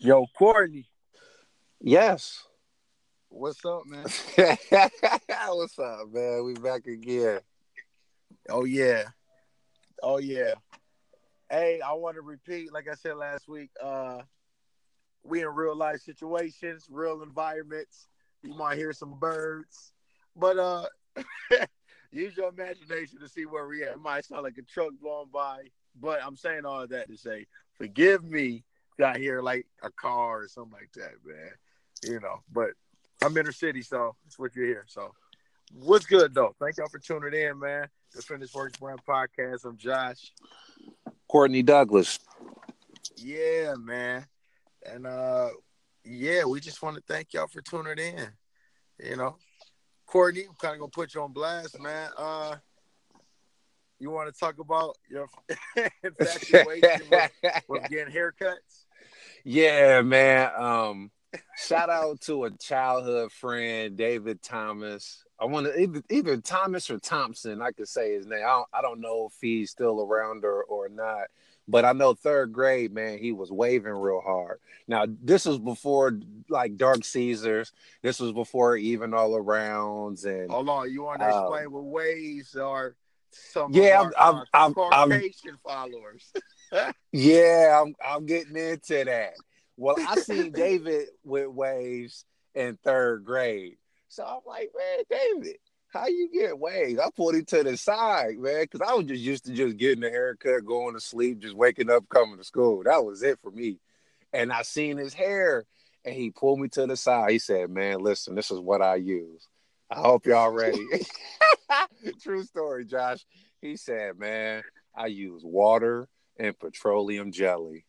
Yo, Courtney, Yes. what's up, man? What's up, man? We back again. Oh yeah, oh yeah. Hey, I want to repeat, like I said last week. We in real life situations, real environments. You might hear some birds, but use your imagination to see where we at. It might sound like a truck blowing by, but I'm saying all of that to say, forgive me if I hear like a car or something like that, man. But I'm inner city, so that's what you hear. So what's good though? Thank y'all for tuning in, man. The Finish Works Brand Podcast. I'm Josh. Courtney Douglas. Yeah, man. And yeah, we just want to thank y'all for tuning in. You know, Courtney, I'm kind of gonna put you on blast, man. You want to talk about your infatuation with getting haircuts? Yeah, man. Shout out to a childhood friend, David Thomas. I want to either Thomas or Thompson. I could say his name. I don't know if he's still around or not. But I know third grade, man, he was waving real hard. Now, this was before like Dark Caesars. This was before even all arounds and Hold on, you want to um, explain what waves are? Some of yeah, our I'm Caucasian followers. yeah, I'm getting into that. Well, I seen David with waves in third grade. So I'm like, man, David, how you get waves? I pulled him to the side, man, because I was just used to just getting a haircut, going to sleep, just waking up, coming to school. That was it for me. And I seen his hair, and he pulled me to the side. He said, man, listen, this is what I use. I hope y'all ready. True story, Josh. He said, man, I use water and petroleum jelly.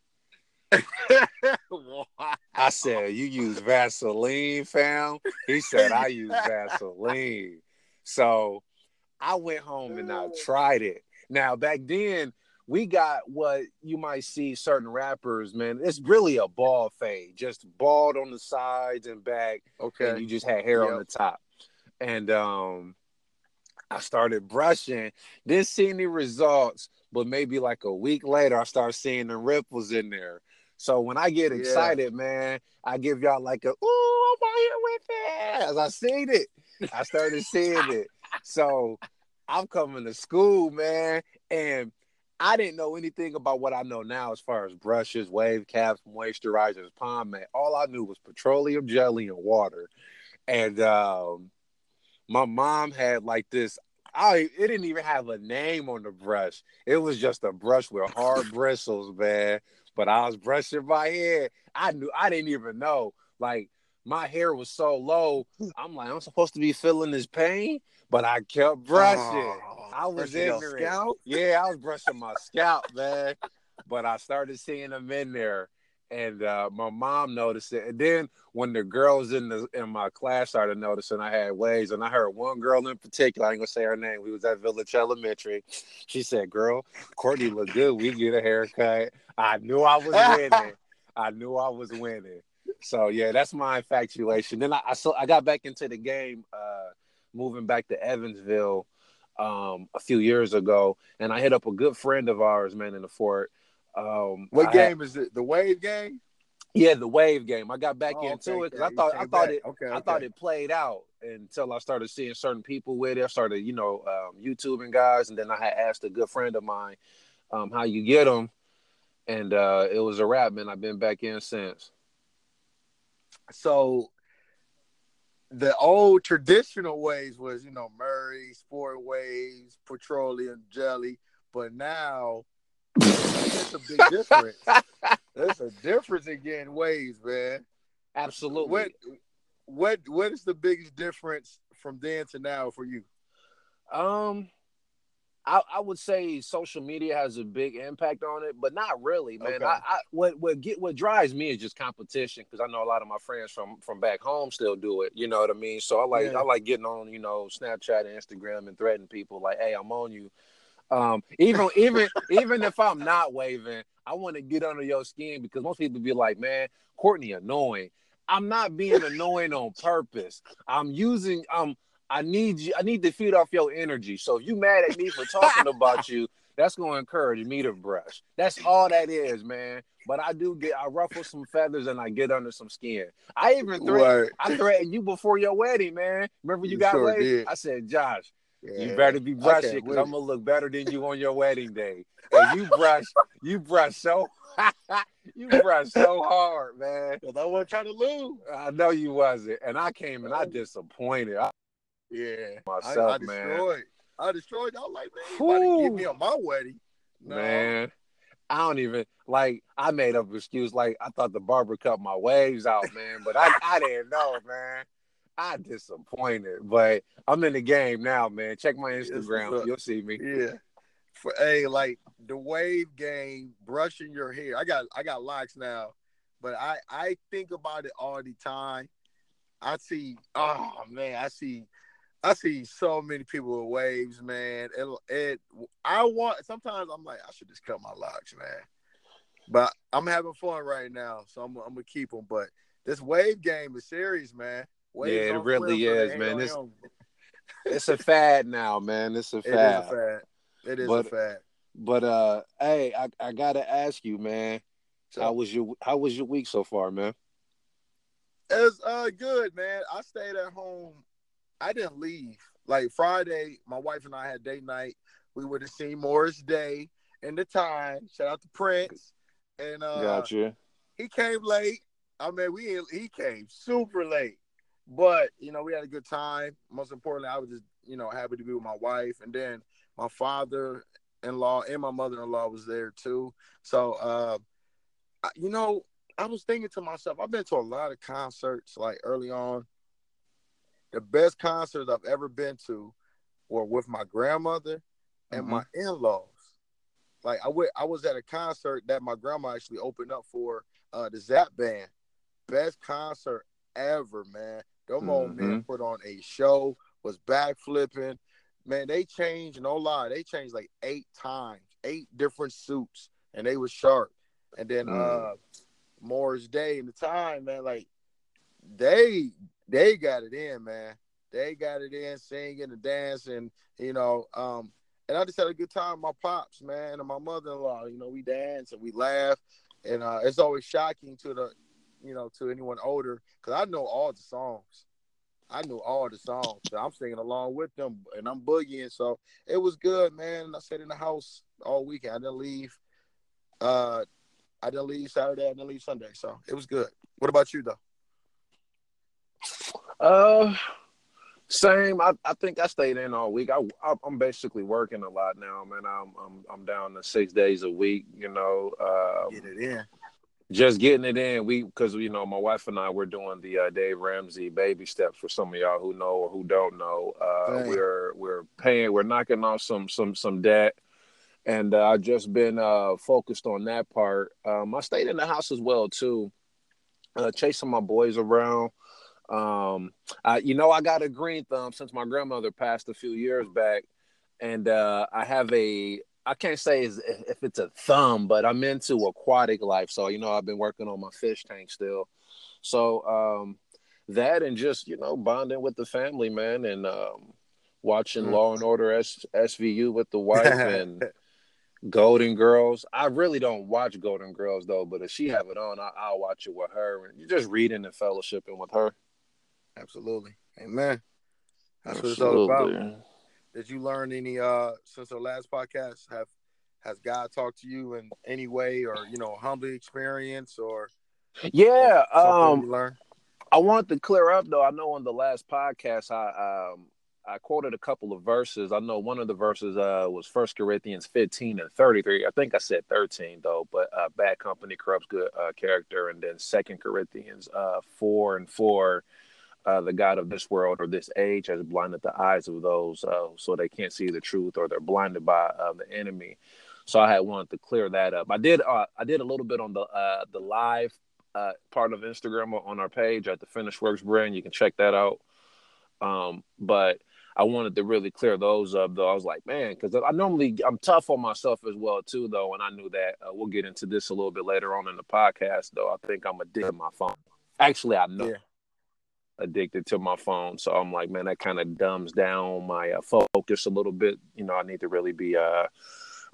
Wow. I said, you use Vaseline, fam? He said, I use Vaseline. So I went home and I tried it. Now, back then, we got what you might see certain rappers, man. It's really a bald fade, just bald on the sides and back, and Okay. you just had hair on Yep. the top. And I started brushing, didn't see any results, but maybe like a week later, I started seeing the ripples in there. So when I get Yeah. excited, man, I give y'all like a, ooh, I'm out here with it. As I seen it, I started seeing it. So I'm coming to school, man, and I didn't know anything about what I know now as far as brushes, wave caps, moisturizers, pomade. All I knew was petroleum jelly and water. And my mom had like this. It didn't even have a name on the brush. It was just a brush with hard bristles, man. But I was brushing my hair. I didn't even know. Like my hair was so low. I'm like, I'm supposed to be feeling this pain, but I kept brushing. Oh, I was brushing your ignorant. scalp. Yeah, I was brushing my scalp, man. But I started seeing them in there. And my mom noticed it. And then when the girls in my class started noticing I had waves, and I heard one girl in particular, I ain't gonna say her name. We was at Village Elementary. She said, "Girl, Courtney look good. We get a haircut." I knew I was winning. I knew I was winning. So yeah, that's my infatuation. Then I got back into the game, moving back to Evansville a few years ago, and I hit up a good friend of ours, man, in the fort. What I had game is it? The wave game? Yeah, the wave game. I got back Oh, okay. into it because Okay. You came back. Okay. I thought Okay. it played out until I started seeing certain people with it. I started, YouTubing guys, and then I had asked a good friend of mine, how you get them, and it was a wrap, man. I've been back in since. So the old traditional waves was, Murray, sport waves, petroleum jelly, but now it's a big difference. There's a difference in getting waves, man. What Absolutely. what is the biggest difference from then to now for you? Um, I would say social media has a big impact on it, but not really, man. Okay. What drives me is just competition because I know a lot of my friends from back home still do it. You know what I mean? So I Yeah. like getting on Snapchat and Instagram and threatening people like, hey, I'm on you. Even if I'm not waving, I want to get under your skin because most people be like, man, Courtney annoying. I'm not being annoying on purpose. I'm using I need you. I need to feed off your energy. So if you mad at me for talking about you, That's gonna encourage me to brush. That's all that is, man. But I ruffle some feathers and I get under some skin. Right. I threatened you before your wedding, man. Remember you You got sure waves? did. I said, Josh, you Yeah. better be I brushing can't because with I'm it. gonna look better than you on your wedding day. And you brush so you brush so hard, man. Because I wasn't trying to lose. I know you wasn't. And I came and I Oh, disappointed yeah. I myself, man. destroyed. I destroyed. I was like, man, you about to get Whew, me on my wedding. No. man. I don't even like. I made up an excuse like I thought the barber cut my waves out, man. But I didn't know, man. I disappointed, but I'm in the game now, man. Check my It's what's Instagram, up. you'll see me. Yeah. Hey, like the wave game, brushing your hair. I got locks now, but I think about it all the time. I see, oh man, I see so many people with waves, man. I want sometimes I'm like I should just cut my locks, man. But I'm having fun right now, so I'm gonna keep them. But this wave game is serious, man. Waves Yeah, it on Slim, really so they is, hate man. on him. It's a fad now, man. It's a It is a fad. fad. It is a But fad. hey, I gotta ask you, man. So How was your week so far, man? it's good, man. I stayed at home. I didn't leave. Like Friday, my wife and I had date night. We would have seen Morris Day and the Time. Shout out to Prince. And Gotcha. he came late. I mean, he came super late. But, we had a good time. Most importantly, I was just, happy to be with my wife. And then my father-in-law and my mother-in-law was there too. So you know, I was thinking to myself, I've been to a lot of concerts like early on. The best concerts I've ever been to were with my grandmother and Mm-hmm. my in-laws. Like I was at a concert that my grandma actually opened up for the Zap Band. Best concert ever, man. Them old men Mm-hmm. put on a show, was backflipping. Man, they changed, no lie, they changed like 8 times, 8 different suits, and they were sharp. And then Mm. Morris Day and the Time, man, like they got it in, man. They got it in, singing and dancing, and I just had a good time with my pops, man, and my mother-in-law. We dance and we laugh, and it's always shocking to anyone older because I know all the songs. I knew all the songs. So I'm singing along with them, and I'm boogieing. So it was good, man. I sat in the house all weekend. I didn't leave. I didn't leave Saturday. I didn't leave Sunday. So it was good. What about you, though? Uh, Same. I think I stayed in all week. I'm basically working a lot now, man. I'm down to 6 days a week. Get it in. Just getting it in. Because my wife and I we're doing the Dave Ramsey baby steps for some of y'all who know or who don't know. Dang. We're knocking off some debt. And I've just been focused on that part. I stayed in the house as well too, chasing my boys around. I got a green thumb since my grandmother passed a few years back, and I have I can't say if it's a thumb, but I'm into aquatic life. So I've been working on my fish tank still. So that and just bonding with the family, man, and watching Mm. Law and Order SVU with the wife and Golden Girls. I really don't watch Golden Girls though, but if she have it on, I'll watch it with her. And you're just reading and fellowshipping with her. Absolutely. Amen. That's what it's all about. Absolutely. Did you learn any since our last podcast? Has God talked to you in any way, or humbly experience, or Yeah. something you learned? I wanted to clear up though. I know on the last podcast I quoted a couple of verses. I know one of the verses was 1 Corinthians 15 and 33. I think I said 13 though, but bad company corrupts good character. And then 2 Corinthians 4 and 4. The God of this world or this age has blinded the eyes of those so they can't see the truth, or they're blinded by the enemy. So I had wanted to clear that up. I did a little bit on the live part of Instagram on our page at the Finished Works brand. You can check that out. But I wanted to really clear those up though. I was like, man, because I'm tough on myself as well too though, and I knew that. We'll get into this a little bit later on in the podcast though. I think I'm addicted to my phone. Actually, I know. Yeah. Addicted to my phone, so I'm like, man, that kind of dumbs down my focus a little bit. I need to really be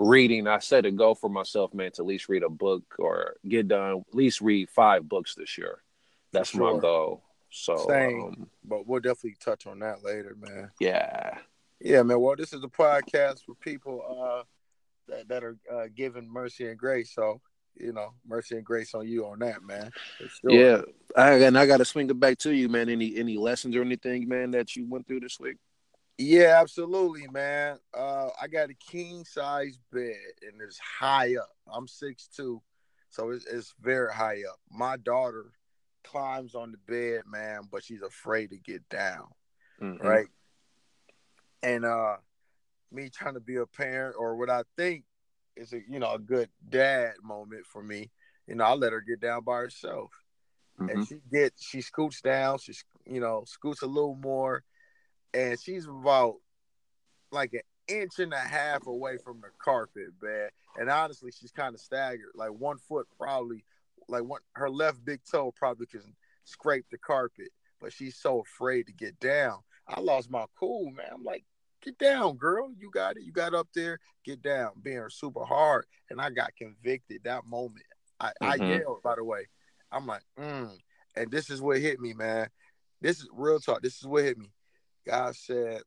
reading. I set a goal for myself, man, to at least read a book or get done, at least read 5 books this year. For That's my sure. goal. Same. So, But we'll definitely touch on that later, man. yeah. Yeah, man. Well, this is a podcast for people that are given mercy and grace. So, mercy and grace on you on that, man. For sure. Yeah. I got to swing it back to you, man. Any lessons or anything, man, that you went through this week? Yeah, absolutely, man. I got a king size bed and it's high up. I'm 6'2", so it's very high up. My daughter climbs on the bed, man, but she's afraid to get down, Mm-hmm. right? And me trying to be a parent, or what I think is a good dad moment for me. I let her get down by herself, and Mm-hmm. she scoots down. She scoots a little more, and she's about like an inch and a half away from the carpet, man. And honestly, she's kind of staggered. Like 1 foot probably, her left big toe probably can scrape the carpet, but she's so afraid to get down. I lost my cool, man. I'm like, get down, girl. You got it. You got up there. Get down. Being super hard. And I got convicted that moment. I Mm-hmm. yelled, by the way. I'm like, And this is what hit me, man. This is real talk. This is what hit me. God said,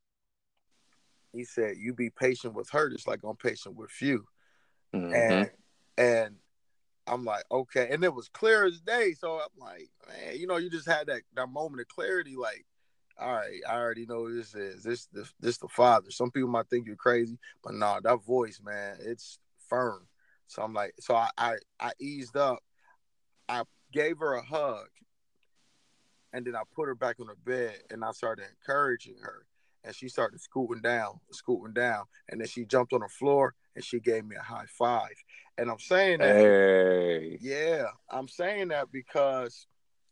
He said, you be patient with her just like I'm patient with you. Mm-hmm. And I'm like, okay. And it was clear as day. So I'm like, man, you just had that moment of clarity, like, all right, I already know who this is. This the Father. Some people might think you're crazy, but no, that voice, man, it's firm. So I'm like, so I eased up. I gave her a hug, and then I put her back on the bed, and I started encouraging her. And she started scooting down. And then she jumped on the floor, and she gave me a high five. And I'm saying that, Hey. yeah, I'm saying that because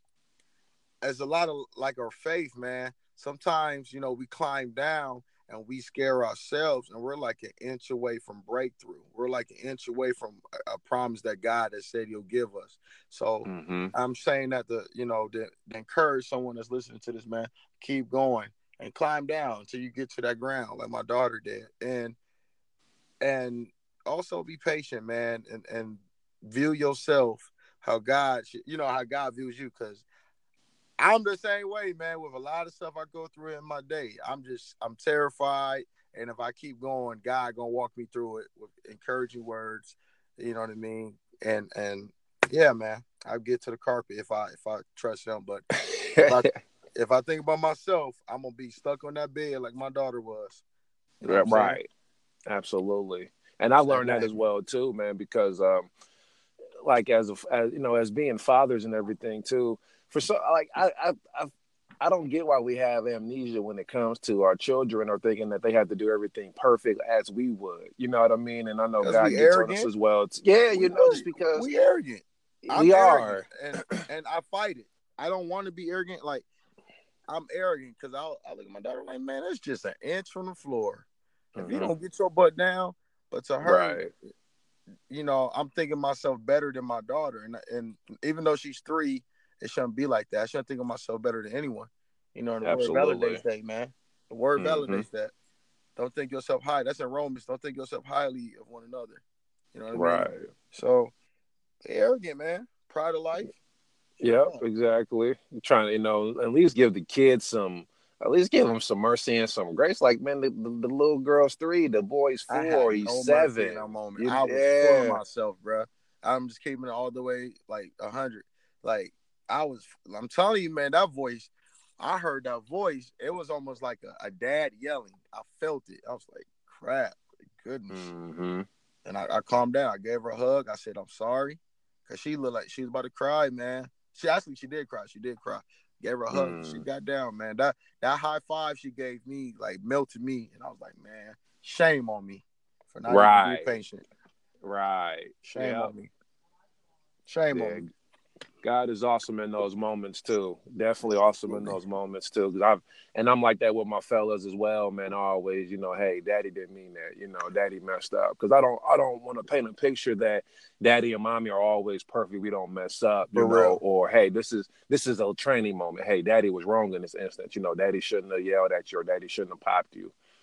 as a lot of like our faith, man, sometimes, we climb down and we scare ourselves, and we're like an inch away from breakthrough. We're like an inch away from a promise that God has said He'll give us. So Mm-hmm. I'm saying that to encourage someone that's listening to this, man, keep going and climb down until you get to that ground, like my daughter did, and also be patient, man, and view yourself how how God views you, because I'm the same way, man, with a lot of stuff I go through in my day. I'm terrified. And if I keep going, God gonna walk me through it with encouraging words. You know what I mean? And yeah, man, I'll get to the carpet if I trust Him. But if I if I think about myself, I'm gonna be stuck on that bed like my daughter was. You know what I'm saying? Right. Absolutely. And I Same learned that way. as well too, man, because like as being fathers and everything too, for so like I don't get why we have amnesia when it comes to our children, or thinking that they have to do everything perfect as we would. You know what I mean? And I know Because we God gets on us arrogant. as well. Yeah, We just because we arrogant. I'm we arrogant, are. and I fight it. I don't want to be arrogant. Like, I'm arrogant because I look at my daughter like, man, that's just an inch from the floor. If you Mm-hmm. don't get your butt down, but to her, Right. I'm thinking myself better than my daughter, and even though she's 3, it shouldn't be like that. I shouldn't think of myself better than anyone. And the word Absolutely. validates that, man. The word Mm-hmm. validates that. Don't think yourself high. That's in Romans. Don't think yourself highly of one another. You know what I mean? Right. So arrogant, man. Pride of life. Yep, exactly. You're trying to, at least give the kids at least give them some mercy and some grace. Like, man, the little girl's 3, the boy's I had 4, he's no mercy in 7. that moment. You, I was full of yeah. myself, bro. I'm just keeping it all the way like 100. Like I'm telling you, man, that voice. I heard that voice. It was almost like a dad yelling. I felt it. I was like, crap, goodness. Mm-hmm. And I calmed down. I gave her a hug. I said, I'm sorry, because she looked like she was about to cry, man. She did cry. She did cry. Gave her a hug. She got down, man. That high five she gave me like melted me, and I was like, man, shame on me for not even being Right. patient. Right. Shame Yeah. on me. Shame on Yeah. me. God is awesome in those moments too. Definitely awesome in those moments too. Cause I'm like that with my fellas as well, man. Always, hey, Daddy didn't mean that. Daddy messed up. Cause I don't want to paint a picture that Daddy and Mommy are always perfect. We don't mess up, For real. or hey, this is a training moment. Hey, Daddy was wrong in this instance. Daddy shouldn't have yelled at you, or Daddy shouldn't have popped you.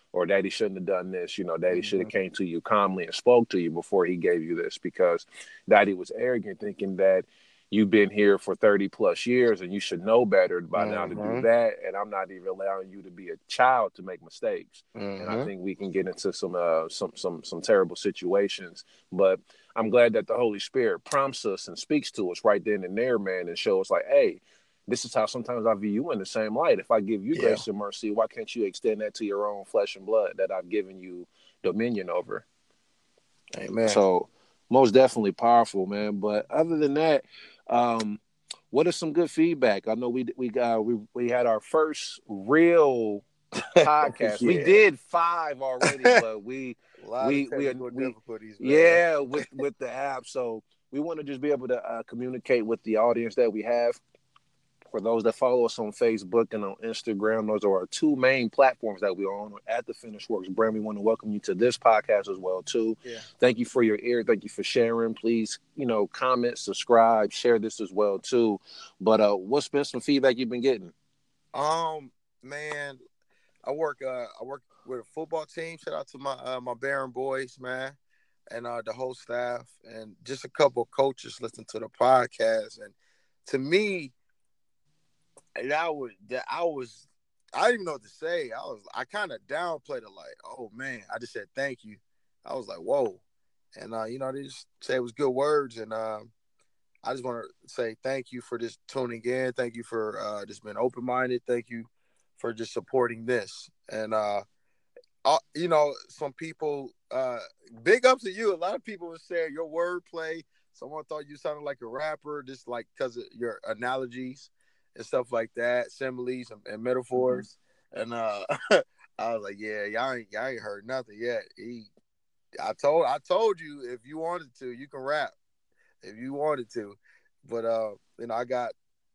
or daddy shouldn't have done this. Daddy should have came to you calmly and spoke to you before he gave you this, because daddy was arrogant, thinking that you've been here for 30 plus years and you should know better by now to do that. And I'm not even allowing you to be a child to make mistakes. And I think we can get into some terrible situations, but I'm glad that the Holy Spirit prompts us and speaks to us right then and there, man, and show us like, hey, this is how sometimes I view you in the same light. If I give you grace and mercy, why can't you extend that to your own flesh and blood that I've given you dominion over? Amen. So most definitely powerful, man. But other than that, what is some good feedback? I know we had our first real podcast. We did 5 already, but we difficulties, man. with the app. So we want to just be able to communicate with the audience that we have. For those that follow us on Facebook and on Instagram, those are our 2 main platforms that we are on at the Finished Works brand. We want to welcome you to this podcast as well, too. Yeah. Thank you for your ear. Thank you for sharing. Please, comment, subscribe, share this as well, too. But what's been some feedback you've been getting? Man, I work with a football team. Shout out to my Barron boys, man, and the whole staff, and just a couple of coaches listen to the podcast. And to me, I didn't even know what to say. I kind of downplayed it, like, oh man. I just said thank you. I was like, whoa. And they just say it was good words. And I just want to say thank you for just tuning in. Thank you for just being open-minded. Thank you for just supporting this. And some people, big ups to you. A lot of people would say your wordplay. Someone thought you sounded like a rapper, just like because of your analogies and stuff like that, similes and metaphors. And I was like, yeah, y'all ain't heard nothing yet. I told you, if you wanted to, you can rap if you wanted to. But I got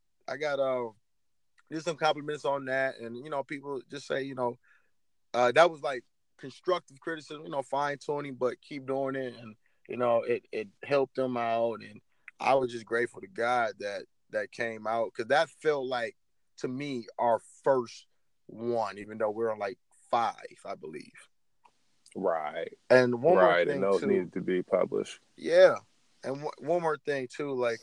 just some compliments on that, and people just say, that was like constructive criticism, fine tuning, but keep doing it, and it helped them out, and I was just grateful to God that came out, because that felt like, to me, our first one, even though we're on like 5, I believe. Right. And one more thing, and those too, needed to be published. Yeah. And one more thing too, like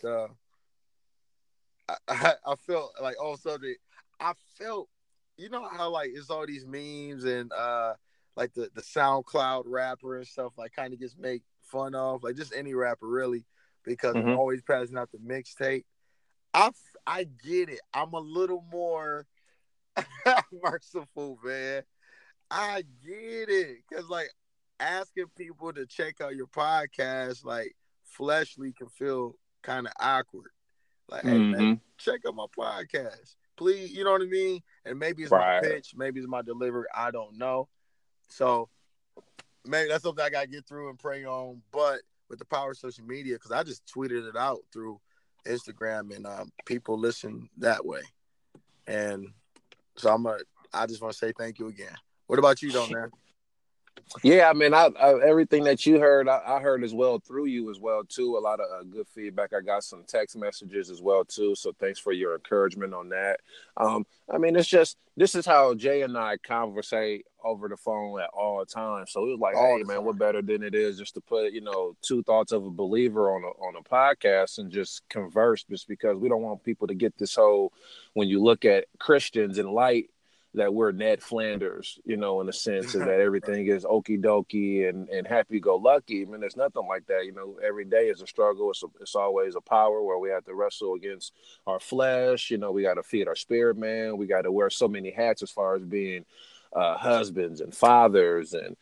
I felt like also I felt, how like it's all these memes and like the SoundCloud rapper and stuff, like kind of gets made fun of, like just any rapper really, because they're always passing out the mixtape. I get it. I'm a little more merciful, man. I get it, because like asking people to check out your podcast, like fleshly, can feel kind of awkward. Like, hey man, check out my podcast, please. You know what I mean? And maybe it's my pitch, maybe it's my delivery. I don't know. So maybe that's something I gotta get through and pray on. But with the power of social media, because I just tweeted it out through Instagram, and people listen that way. And so I just want to say thank you again. What about you, though, man? Yeah, I mean, I everything that you heard, I heard as well through you as well too. A lot of good feedback. I got some text messages as well too. So thanks for your encouragement on that. I mean, this is how Jay and I conversate over the phone at all times. So it was like, hey man, what better than it is just to put 2 thoughts of a believer on a podcast and just converse, just because we don't want people to get this whole, when you look at Christians in light, that we're Ned Flanders, in a sense, and that everything is okie dokie and happy go lucky. I mean, there's nothing like that. Every day is a struggle. It's always a power where we have to wrestle against our flesh. We got to feed our spirit, man. We got to wear so many hats as far as being husbands and fathers and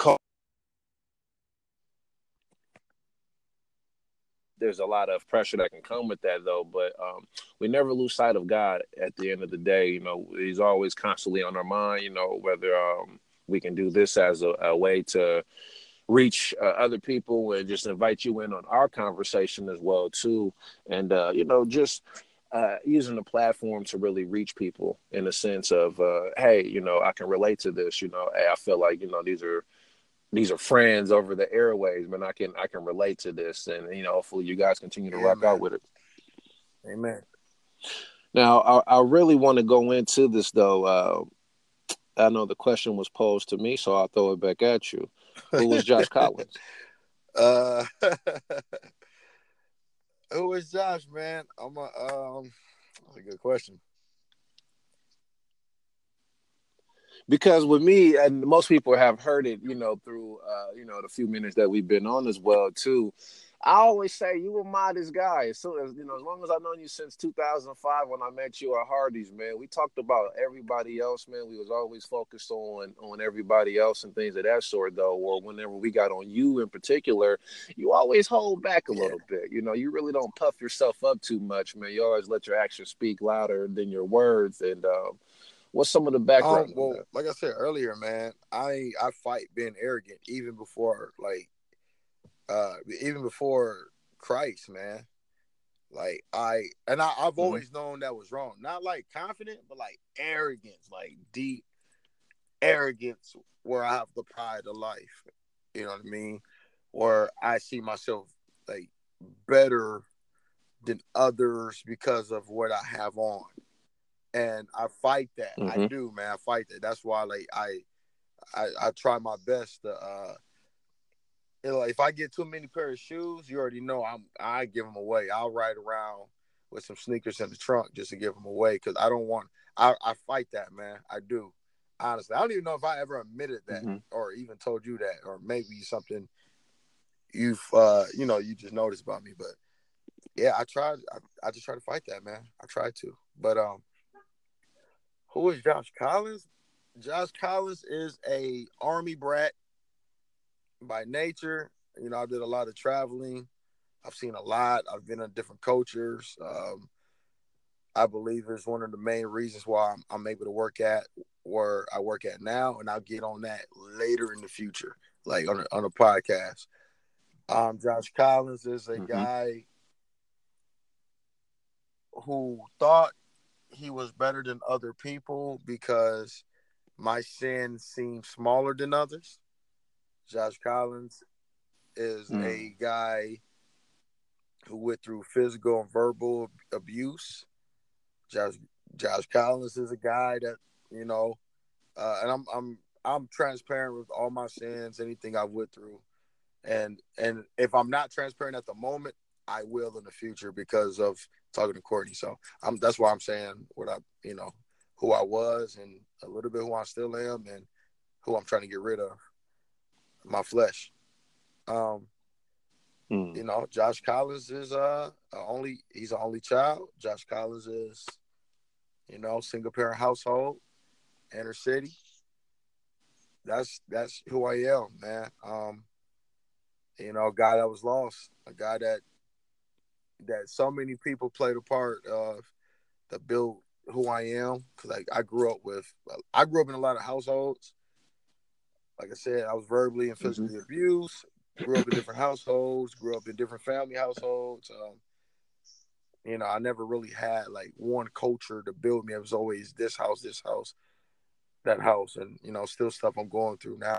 there's a lot of pressure that can come with that, though. But we never lose sight of God at the end of the day. He's always constantly on our mind, whether we can do this as a way to reach other people and just invite you in on our conversation as well, too. And, just using the platform to really reach people in the sense of, hey, I can relate to this, hey, I feel like, these are friends over the airways, but I can relate to this, and hopefully you guys continue to rock out with it. Amen. Now, I really want to go into this though. I know the question was posed to me, so I'll throw it back at you. Who was Josh Collins? uh, who is Josh, man? That's a good question. Because with me, and most people have heard it, through the few minutes that we've been on as well too. I always say you were modest guy. So as long as I've known you since 2005 when I met you at Hardee's, man, we talked about everybody else, man. We was always focused on everybody else and things of that sort, though. Or whenever we got on you in particular, you always hold back a Yeah. little bit. You really don't puff yourself up too much, man. You always let your actions speak louder than your words. And what's some of the background on Well, that? like I said earlier, man, I fight being arrogant even before Christ, man. Like I've Mm-hmm. always known that was wrong. Not like confident, but like arrogance, like deep arrogance where I have the pride of life. You know what I mean? Where I see myself like better than others because of what I have on. And I fight that. I Mm-hmm. do, man. I fight that. That's why like I try my best to if I get too many pair of shoes, you already know I give them away. I'll ride around with some sneakers in the trunk just to give them away because I don't want. I fight that, man. I do. Honestly, I don't even know if I ever admitted that Mm-hmm. or even told you that, or maybe something you've you just noticed about me. But yeah, I tried. I just try to fight that, man. I tried to. But who is Josh Collins? Josh Collins is a army brat by nature. I did a lot of traveling. I've seen a lot. I've been in different cultures. I believe it's one of the main reasons why I'm able to work at where I work at now, and I'll get on that later in the future, like on a podcast. Josh Collins is a Mm-hmm. guy who thought he was better than other people because my sin seemed smaller than others. Josh Collins is Mm. a guy who went through physical and verbal abuse. Josh Josh Collins is a guy that you know, and I'm transparent with all my sins, anything I went through, and if I'm not transparent at the moment, I will in the future because of talking to Courtney. So that's why I'm saying what who I was and a little bit who I still am and who I'm trying to get rid of, my flesh. Um, Mm. Josh Collins is he's an only child. Josh Collins is single parent household, inner city. That's who I am, man. A guy that was lost, a guy that so many people played a part of that built who I am. Because I grew up in a lot of households. Like I said, I was verbally and Mm-hmm. physically abused. Grew up in different households. Grew up in different family households. I never really had like one culture to build me. It was always this house, that house, and still stuff I'm going through now.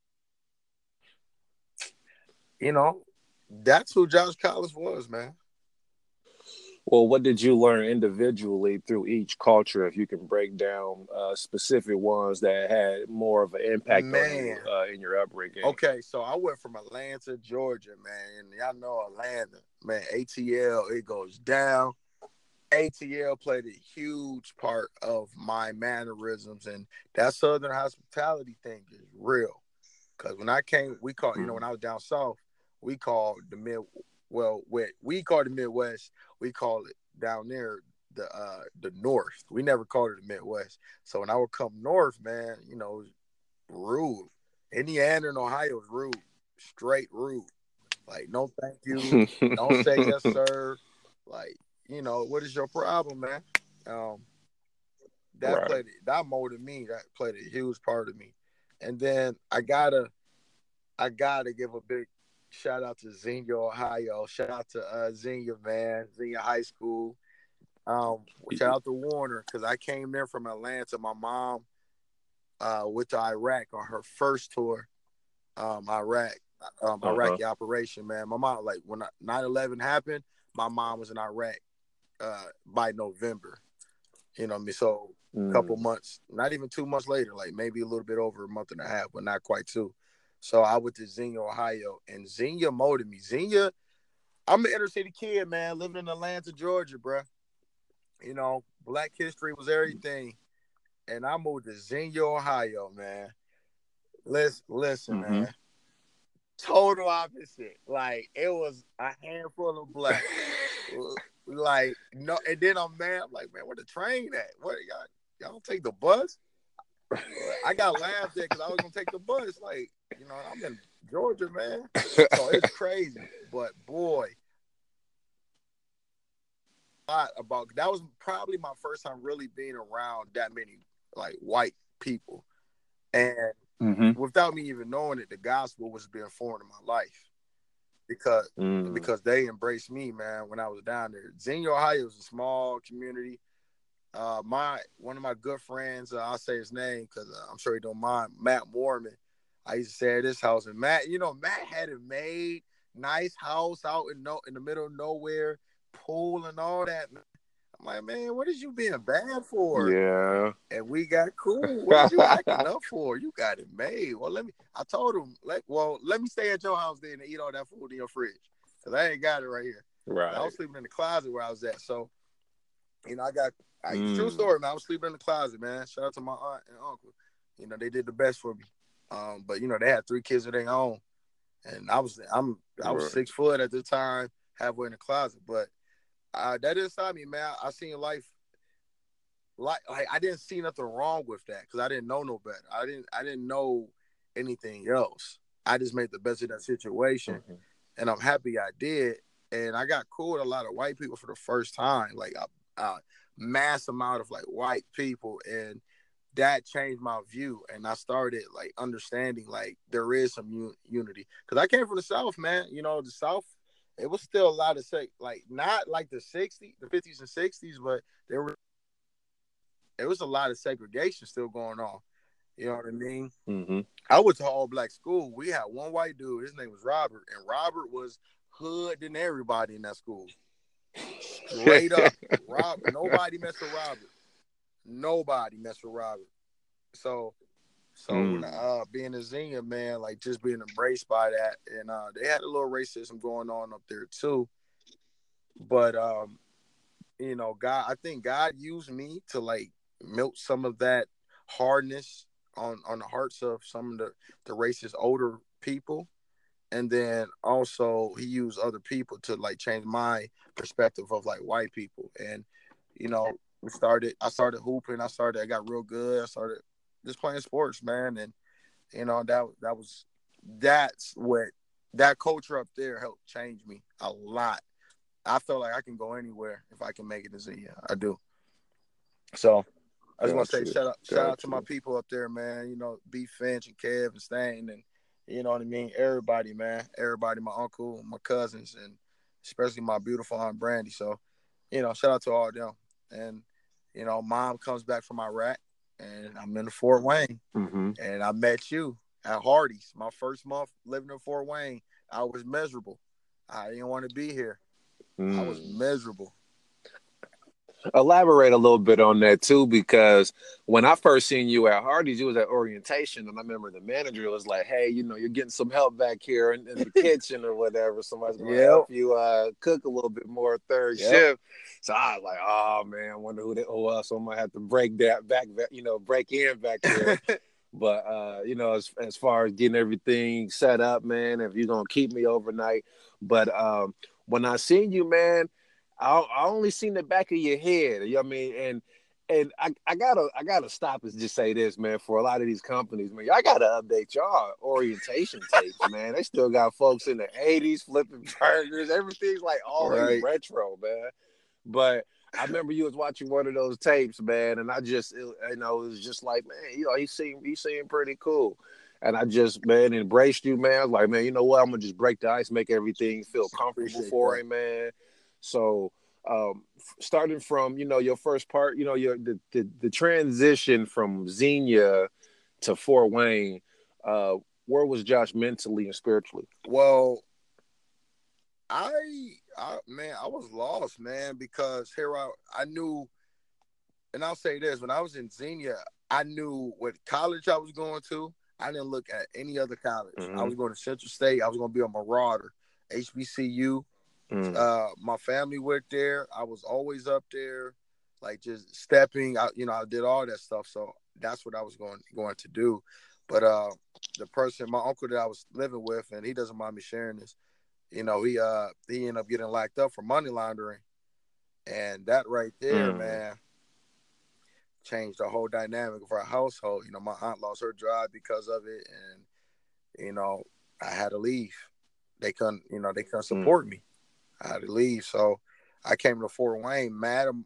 You know, that's who Josh Collins was, man. Well, what did you learn individually through each culture? If you can break down specific ones that had more of an impact on you Man. in your upbringing. Okay, so I went from Atlanta, Georgia, man. And y'all know Atlanta, man. ATL, it goes down. ATL played a huge part of my mannerisms, and that Southern hospitality thing is real. Because when I came, we called, Mm-hmm. when I was down south, we called the we called the Midwest, we called it down there the North. We never called it the Midwest. So when I would come north, man, it was rude. Indiana and Ohio is rude, straight rude. Like, no, thank you. Don't say yes, sir. Like, what is your problem, man? Um, Right. that molded me. That played a huge part of me. And then I gotta give a big shout out to Xenia, Ohio. Shout out to Xenia, man, Xenia High School. Shout out to Warner because I came there from Atlanta. My mom went to Iraq on her first tour. Iraq, Uh-huh. Iraqi operation, man. My mom, like when 9/11 happened, my mom was in Iraq by November. You know what I mean? So a couple months, not even 2 months later, like maybe a little bit over a month and a half, but not quite two. So I went to Xenia, Ohio, and Xenia molded me. Xenia, I'm an inner city kid, man, living in Atlanta, Georgia, bro. You know, Black history was everything. And I moved to Xenia, Ohio, man. Listen, Mm-hmm. man. Total opposite. Like, it was a handful of black. Like, no, and then I'm mad. I'm like, man, where the train at? What y'all don't take the bus? I got laughed at because I was gonna take the bus. Like, you know, I'm in Georgia, man. So it's crazy. But boy, a lot about that was probably my first time really being around that many like white people. And without me even knowing it, the gospel was being formed in my life because they embraced me, man, when I was down there. Xenia, Ohio is a small community. One of my good friends, I'll say his name because I'm sure he don't mind, Matt Mormon. I used to stay at his house, and Matt had it made, nice house out in the middle of nowhere, pool and all that. I'm like, man, what is you being bad for? Yeah. And we got cool. What is you acting up for? You got it made. Well, I told him, let me stay at your house then and eat all that food in your fridge. Because I ain't got it right here. Right. I was sleeping in the closet where I was at. So, you know, true story, man. I was sleeping in the closet, man. Shout out to my aunt and uncle. You know, they did the best for me. But you know, they had 3 kids of their own. And I was 6 foot at the time, halfway in the closet. But that didn't stop me, man. I seen life like I didn't see nothing wrong with that because I didn't know no better. I didn't know anything else. I just made the best of that situation, and I'm happy I did. And I got cool with a lot of white people for the first time, like a mass amount of like white people, and that changed my view. And I started like understanding like there is some unity because I came from the South, man. You know, the South. It was still a lot of like not like the 50s and 60s, but there was a lot of segregation still going on. You know what I mean? Mm-hmm. I went to all black school. We had one white dude. His name was Robert, and Robert was hood than everybody in that school. Straight up, nobody messed with Robert. Nobody messed with Robert. So when being a Xenia, man, like just being embraced by that, and they had a little racism going on up there too. But you know, I think God used me to like melt some of that hardness on the hearts of some of the racist older people, and then also he used other people to like change my perspective of like white people. And you know, I started hooping. I got real good. I started just playing sports, man. And you know, that's what that culture up there helped change me a lot. I feel like I can go anywhere if I can make it to Xenia. I do. So I just want to say shout out to my people up there, man. You know, B Finch and Kev and Stain, and you know what I mean. Everybody, man. Everybody, my uncle, my cousins, and especially my beautiful aunt Brandy. So, you know, shout out to all of them. And you know, mom comes back from Iraq, and I'm in Fort Wayne, and I met you at Hardee's. My first month living in Fort Wayne, I was miserable. I didn't want to be here. I was miserable. Elaborate a little bit on that too, because when I first seen you at Hardee's, you was at orientation, and I remember the manager was like, "Hey, you know, you're getting some help back here in the kitchen or whatever. Somebody's gonna help you cook a little bit more third shift." So I was like, "Oh man, I wonder who else I might have to break in back there." But you know, as far as getting everything set up, man, if you're gonna keep me overnight, but when I seen you, man. I only seen the back of your head. You know what I mean? And I gotta stop and just say this, man. For a lot of these companies, man, y'all gotta update y'all orientation tapes, man. They still got folks in the '80s flipping burgers. Everything's like always retro, man. But I remember you was watching one of those tapes, man, and it was just like, man, you know, he seemed pretty cool. And I just, man, embraced you, man. I was like, man, you know what? I'm gonna just break the ice, make everything feel comfortable for him, man. So, starting from, you know, your first part, you know, the transition from Xenia to Fort Wayne, where was Josh mentally and spiritually? Well, I was lost, man, because I knew and I'll say this: when I was in Xenia, I knew what college I was going to. I didn't look at any other college. I Mm-hmm. was going to Central State. I was going to be a Marauder, HBCU. Mm. My family went there. I was always up there, like just stepping out. I did all that stuff. So that's what I was going to do. But the person, my uncle that I was living with, and he doesn't mind me sharing this. He ended up getting locked up for money laundering, and that right there, Mm. man, changed the whole dynamic of our household. My aunt lost her job because of it, and I had to leave. They couldn't support Mm. me. I had to leave, so I came to Fort Wayne mad at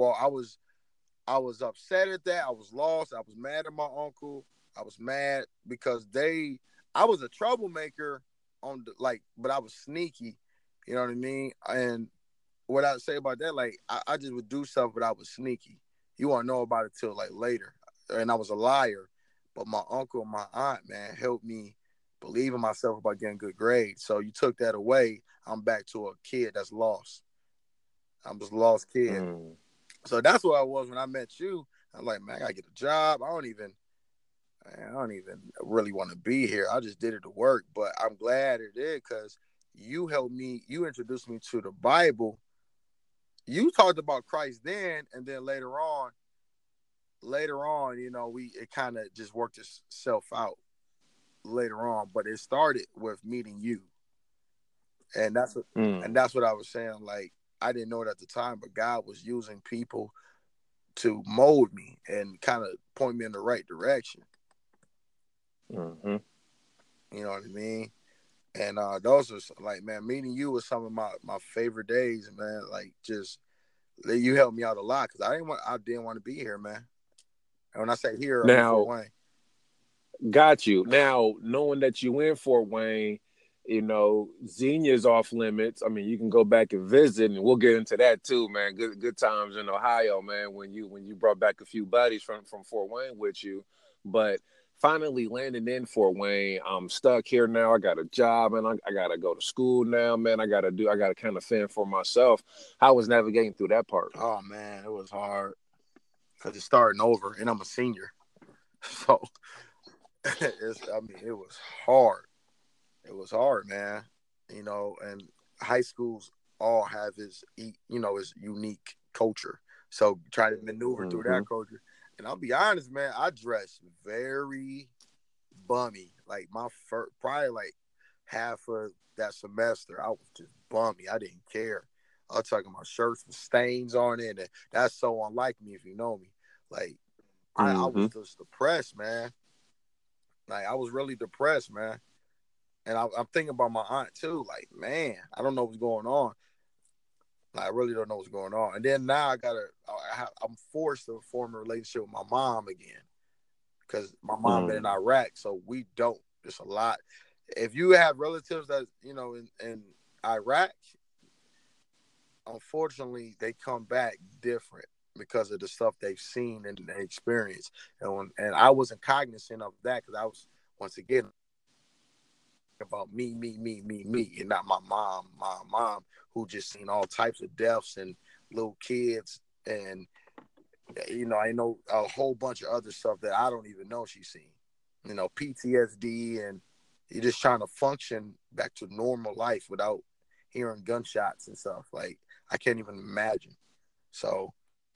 I was upset at that. I was lost. I was mad at my uncle. I was mad because I was a troublemaker but I was sneaky. You know what I mean? And what I say about that, like I just would do stuff, but I was sneaky. You won't know about it till like later. And I was a liar. But my uncle and my aunt, man, helped me believe in myself about getting good grades. So you took that away, I'm back to a kid that's lost. I'm just a lost kid. Mm. So that's what I was when I met you. I'm like, man, I gotta get a job. I don't even really want to be here. I just did it to work, but I'm glad it did because you helped me. You introduced me to the Bible. You talked about Christ then, and then later on, it kind of just worked itself out later on. But it started with meeting you, and that's what and Mm. that's what I was saying. Like I didn't know it at the time, but God was using people to mold me and kind of point me in the right direction. Mm-hmm. You know what I mean? And those are like, man, meeting you was some of my favorite days, man. Like, just you helped me out a lot because I didn't want to be here, man. And when I say here, I mean Fort Now, Wayne. got you. Now, knowing that you in Fort Wayne, Xenia's off limits. I mean, you can go back and visit, and we'll get into that too, man. Good times in Ohio, man. When you brought back a few buddies from Fort Wayne with you, but finally landing in Fort Wayne, I'm stuck here now. I got a job, and I gotta go to school now, man. I gotta kind of fend for myself. How was navigating through that part? Oh man, it was hard because it's starting over, and I'm a senior, so it was hard. It was hard, man. And high schools all have its unique culture. So try to maneuver through Mm-hmm. that culture. And I'll be honest, man, I dressed very bummy. Like my first, probably like half of that semester, I was just bummy. I didn't care. I was talking about shirts with stains on it, and that's so unlike me if you know me. Like I Mm-hmm. was just depressed, man. Like I was really depressed, man. And I'm thinking about my aunt too. Like, man, I don't know what's going on. Like, I really don't know what's going on. And then now I'm forced to form a relationship with my mom again because my mom been in Mm. Iraq, so we don't. There's a lot. If you have relatives that in Iraq, unfortunately, they come back different because of the stuff they've seen and they experienced. And I wasn't cognizant of that because I was once again about me, and not my mom. My mom, who just seen all types of deaths and little kids, and I know a whole bunch of other stuff that I don't even know she's seen. PTSD, and you're just trying to function back to normal life without hearing gunshots and stuff. Like I can't even imagine. So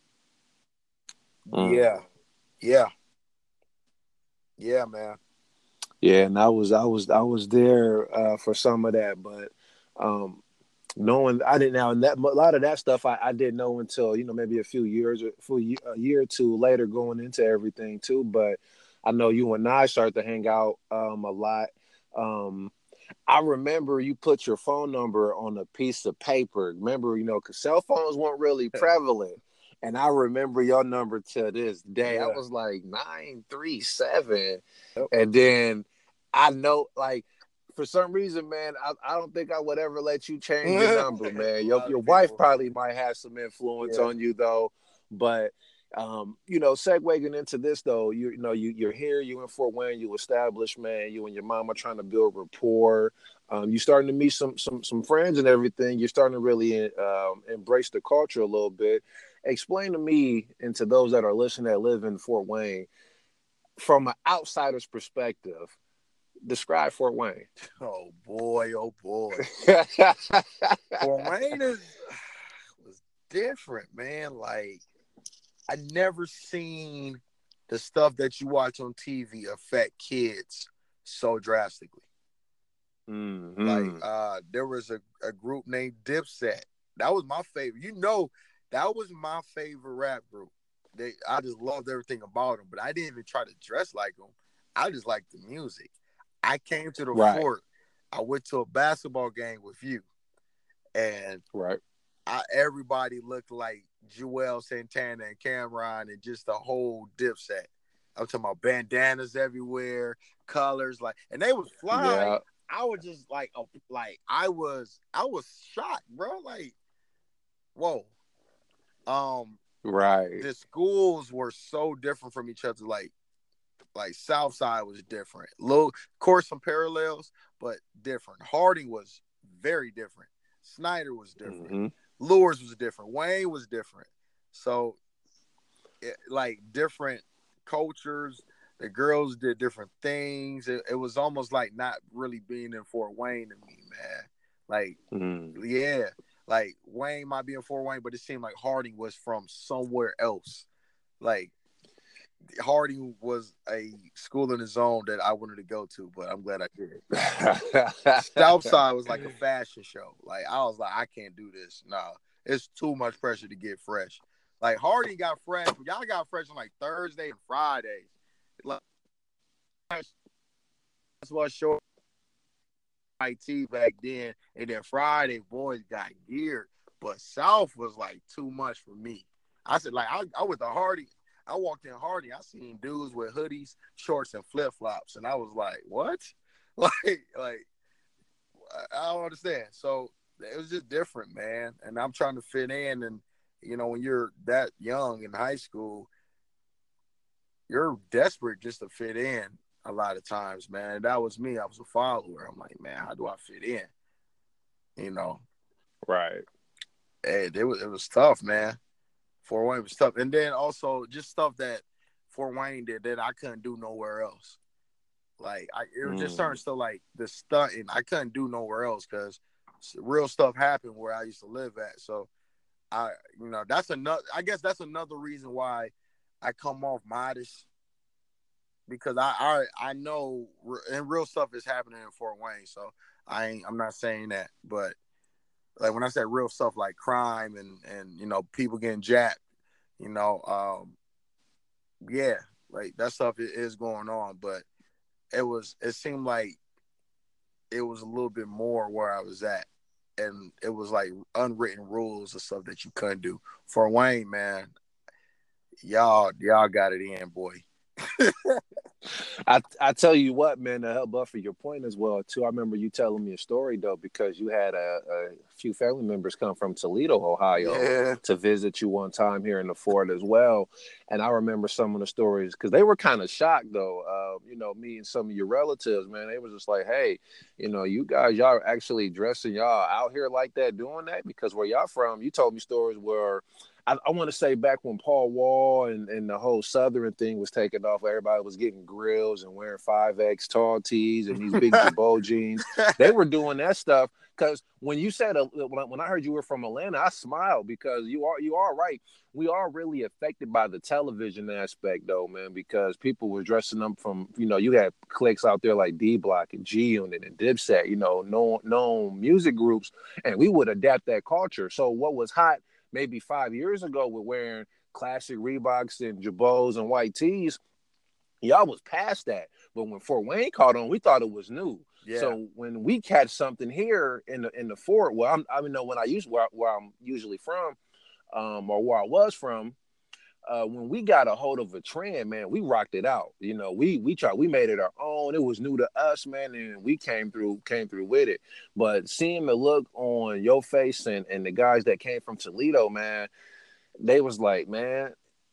Mm. yeah, yeah, yeah, man. Yeah, and I was there for some of that, but um, knowing I didn't know that a lot of that stuff I didn't know until maybe a year or two later going into everything too. But I know you and I started to hang out a lot. Um, I remember you put your phone number on a piece of paper. Remember, because cell phones weren't really prevalent. And I remember your number to this day. I Yeah. was like 937. Yep. And then I know, like, for some reason, man, I don't think I would ever let you change your number, man. A Your, lot your of wife people. probably might have some influence Yeah. on you, though. But segueing into this though, you're here, you in Fort Wayne, you established, man. You and your mom are trying to build rapport. You're starting to meet some friends and everything. You're starting to really embrace the culture a little bit. Explain to me and to those that are listening that live in Fort Wayne, from an outsider's perspective, describe Fort Wayne. Oh boy, oh boy. Fort Wayne was different, man. Like I never seen the stuff that you watch on TV affect kids so drastically. Mm-hmm. Like there was a group named Dipset. That was my favorite. That was my favorite rap group. I just loved everything about them, but I didn't even try to dress like them. I just liked the music. I came to the Right. fort. I went to a basketball game with you, and Right. everybody looked like Joel Santana and Cameron and just the whole Dipset. I'm talking about bandanas everywhere, colors, and they was fly. Yeah. I was just I was shocked, bro. Like, whoa. Right. The schools were so different from each other. Like Southside was different. Of course, some parallels, but different. Harding was very different. Snyder was different. Mm-hmm. Lures was different. Wayne was different. So, different cultures. The girls did different things. It was almost like not really being in Fort Wayne to me, man. Like, yeah. Like, Wayne might be in Fort Wayne, but it seemed like Harding was from somewhere else. Like, Harding was a school in his own that I wanted to go to, but I'm glad I did. Southside was like a fashion show. Like, I was like, I can't do this. No, it's too much pressure to get fresh. Like, Harding got fresh, but y'all got fresh on like Thursday and Fridays. Like, that's what short IT back then, and then Friday boys got geared, but South was like too much for me. I said, like, I went to Harding. I walked in Harding. I seen dudes with hoodies, shorts, and flip flops, and I was like, "What?" like I don't understand. So it was just different, man. And I'm trying to fit in, and when you're that young in high school, you're desperate just to fit in. A lot of times, man. And that was me. I was a follower. I'm like, man, how do I fit in? Right. And it was tough, man. Fort Wayne was tough. And then also just stuff that Fort Wayne did that I couldn't do nowhere else. Like, it was just certain stuff like the stunting I couldn't do nowhere else because real stuff happened where I used to live at. So, I guess that's another reason why I come off modest, because I know and real stuff is happening in Fort Wayne. So I'm not saying that, but like when I say real stuff like crime and people getting jacked, yeah, like that stuff is going on. But it seemed like it was a little bit more where I was at, and it was like unwritten rules of stuff that you couldn't do. Fort Wayne, man, y'all got it in, boy. I tell you what, man, to help buffer your point as well too. I remember you telling me a story though, because you had a few family members come from Toledo, Ohio, to visit you one time here in the fort as well. And I remember some of the stories because they were kind of shocked though. Me and some of your relatives, man, they was just like, hey, you guys, y'all are actually dressing y'all out here like that, doing that, because where y'all from, you told me stories where I want to say back when Paul Wall and the whole Southern thing was taking off, everybody was getting grills and wearing 5X tall tees and these big Jabot jeans. They were doing that stuff because when you said when I heard you were from Atlanta, I smiled because you are right. We are really affected by the television aspect though, man, because people were dressing them from, you had cliques out there like D Block and G Unit and Dipset, known music groups, and we would adapt that culture. So what was hot maybe 5 years ago with wearing classic Reeboks and Jabots and white tees, y'all was past that. But when Fort Wayne caught on, we thought it was new. Yeah. So when we catch something here in the fort, well, when where I'm usually from, or where I was from, when we got a hold of a trend, man, we rocked it out. We made it our own. It was new to us, man, and we came through with it. But seeing the look on your face and the guys that came from Toledo, man, they was like, man,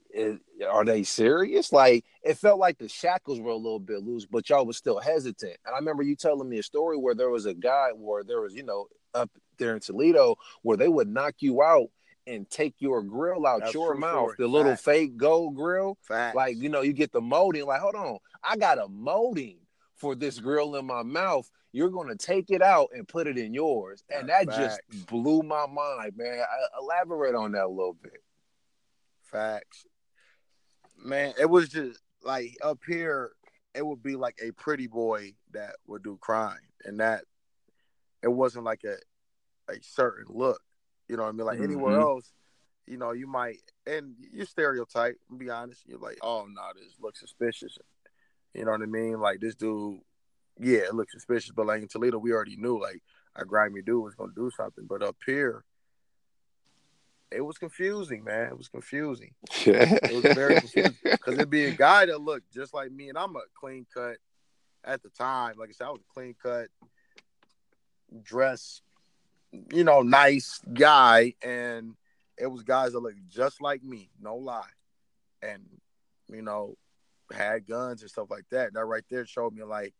are they serious? Like, it felt like the shackles were a little bit loose, but y'all was still hesitant. And I remember you telling me a story where there was a guy where there was, up there in Toledo where they would knock you out and take your grill out That's your true mouth, story. the little Facts. fake gold grill. Like, Facts. you get the molding. Like, hold on, I got a molding for this grill in my mouth. You're gonna take it out and put it in yours, and That's that just facts. blew my mind, man. Elaborate on that a little bit. Facts. Man, it was just like up here, it would be like a pretty boy that would do crime. And that it wasn't like a certain look. You know what I mean? Like anywhere Mm-hmm. else, you might and you stereotype, to be honest, you're like, oh no, this looks suspicious. You know what I mean? Like this dude, yeah, it looks suspicious, but like in Toledo, we already knew like a grimy dude was gonna do something. But up here, it was confusing, man. It was confusing. It was very confusing because it'd be a guy that looked just like me, and I'm a clean cut at the time. Like I said, I was a clean cut, dress, nice guy, and it was guys that looked just like me, no lie, and you know, had guns and stuff like that. That right there showed me like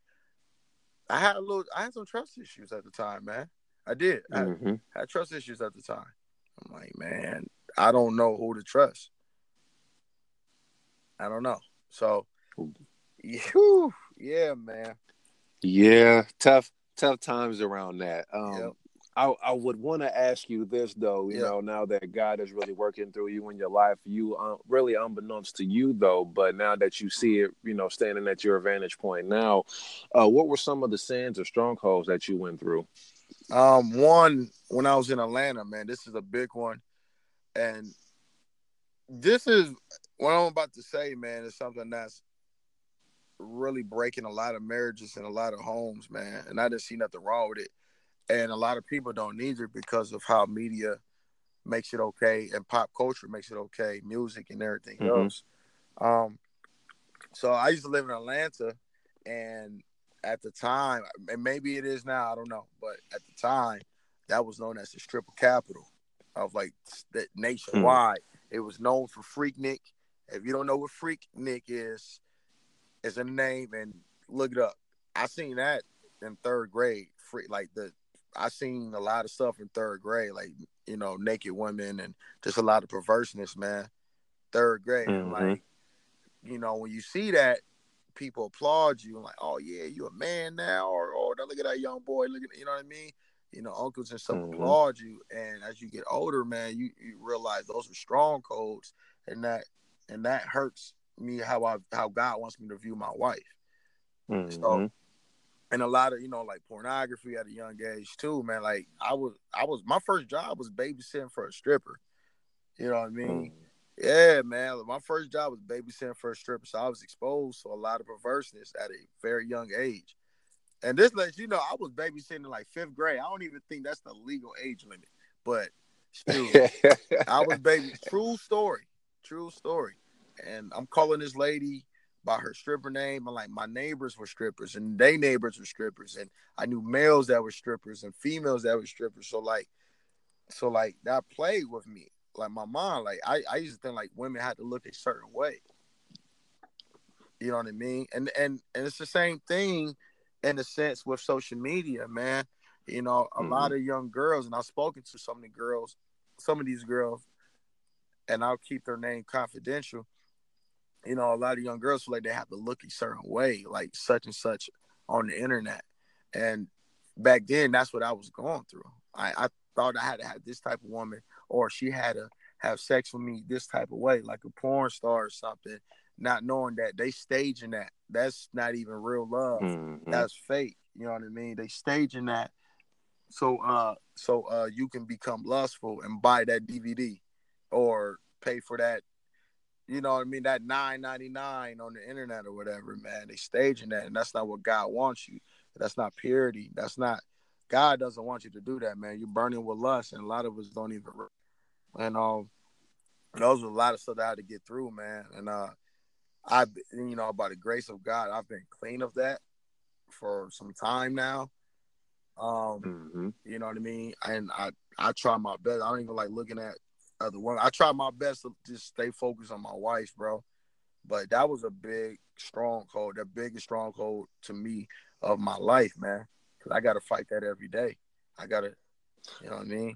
I had some trust issues at the time, man. I did. I Mm-hmm. had trust issues at the time. I'm like, man, I don't know who to trust. I don't know. So, yeah, man. Yeah, tough times around that. Yep, I would want to ask you this though, yep. now that God is really working through you in your life, you really unbeknownst to you though, but now that you see it, standing at your vantage point now, what were some of the sins or strongholds that you went through? One when I was in Atlanta, man, this is a big one, and this is what I'm about to say, man. Is something that's really breaking a lot of marriages and a lot of homes, man. And I didn't see nothing wrong with it. And a lot of people don't need it because of how media makes it okay and pop culture makes it okay, music and everything Mm-hmm. else. Um, so I used to live in Atlanta, and at the time, and maybe it is now, I don't know, but at the time, that was known as the stripper capital of like that nationwide. It was known for Freaknik. If you don't know what Freaknik is, it's a name, and look it up. I seen that in third grade. I seen a lot of stuff in third grade, like naked women and just a lot of perverseness, man. Third grade, and Mm-hmm. like when you see that, people applaud you and like, oh yeah, you a man now, or look at that young boy, look at you know what I mean. Uncles and stuff Mm-hmm. applaud you, and as you get older, man, you realize those are strong codes, and that hurts me how God wants me to view my wife. So, Mm-hmm. and a lot of like pornography at a young age too, man. Like I was my first job was babysitting for a stripper. You know what I mean? Yeah, man. Like, my first job was babysitting for a stripper, so I was exposed to a lot of perverseness at a very young age. And this lets you know I was babysitting in like fifth grade. I don't even think that's the legal age limit, but shoot, I was baby. True story. And I'm calling this lady by her stripper name, and like my neighbors were strippers, and they neighbors were strippers, and I knew males that were strippers and females that were strippers. So like that played with me. Like my mom, like I used to think like women had to look a certain way. You know what I mean? And it's the same thing in a sense with social media, man. A Mm-hmm. lot of young girls, and I've spoken to some of these girls, and I'll keep their name confidential. A lot of young girls feel like they have to look a certain way, like such and such on the internet. And back then, that's what I was going through. I thought I had to have this type of woman, or she had to have sex with me this type of way, like a porn star or something, not knowing that they staging that. That's not even real love. Mm-hmm. That's fake. You know what I mean? They staging that so you can become lustful and buy that DVD or pay for that, you know what I mean, that $9.99 on the internet or whatever, man. They staging that, and that's not what God wants you. That's not purity. That's not God doesn't want you to do that, man. You're burning with lust, and a lot of us don't even. And those are a lot of stuff that I had to get through, man. And by the grace of God, I've been clean of that for some time now. Um, Mm-hmm. you know what I mean, and I try my best. I don't even like looking at other women. I try my best to just stay focused on my wife, bro. But that was a big stronghold, the biggest stronghold to me of my life, man. Because I got to fight that every day. I got to, you know what I mean?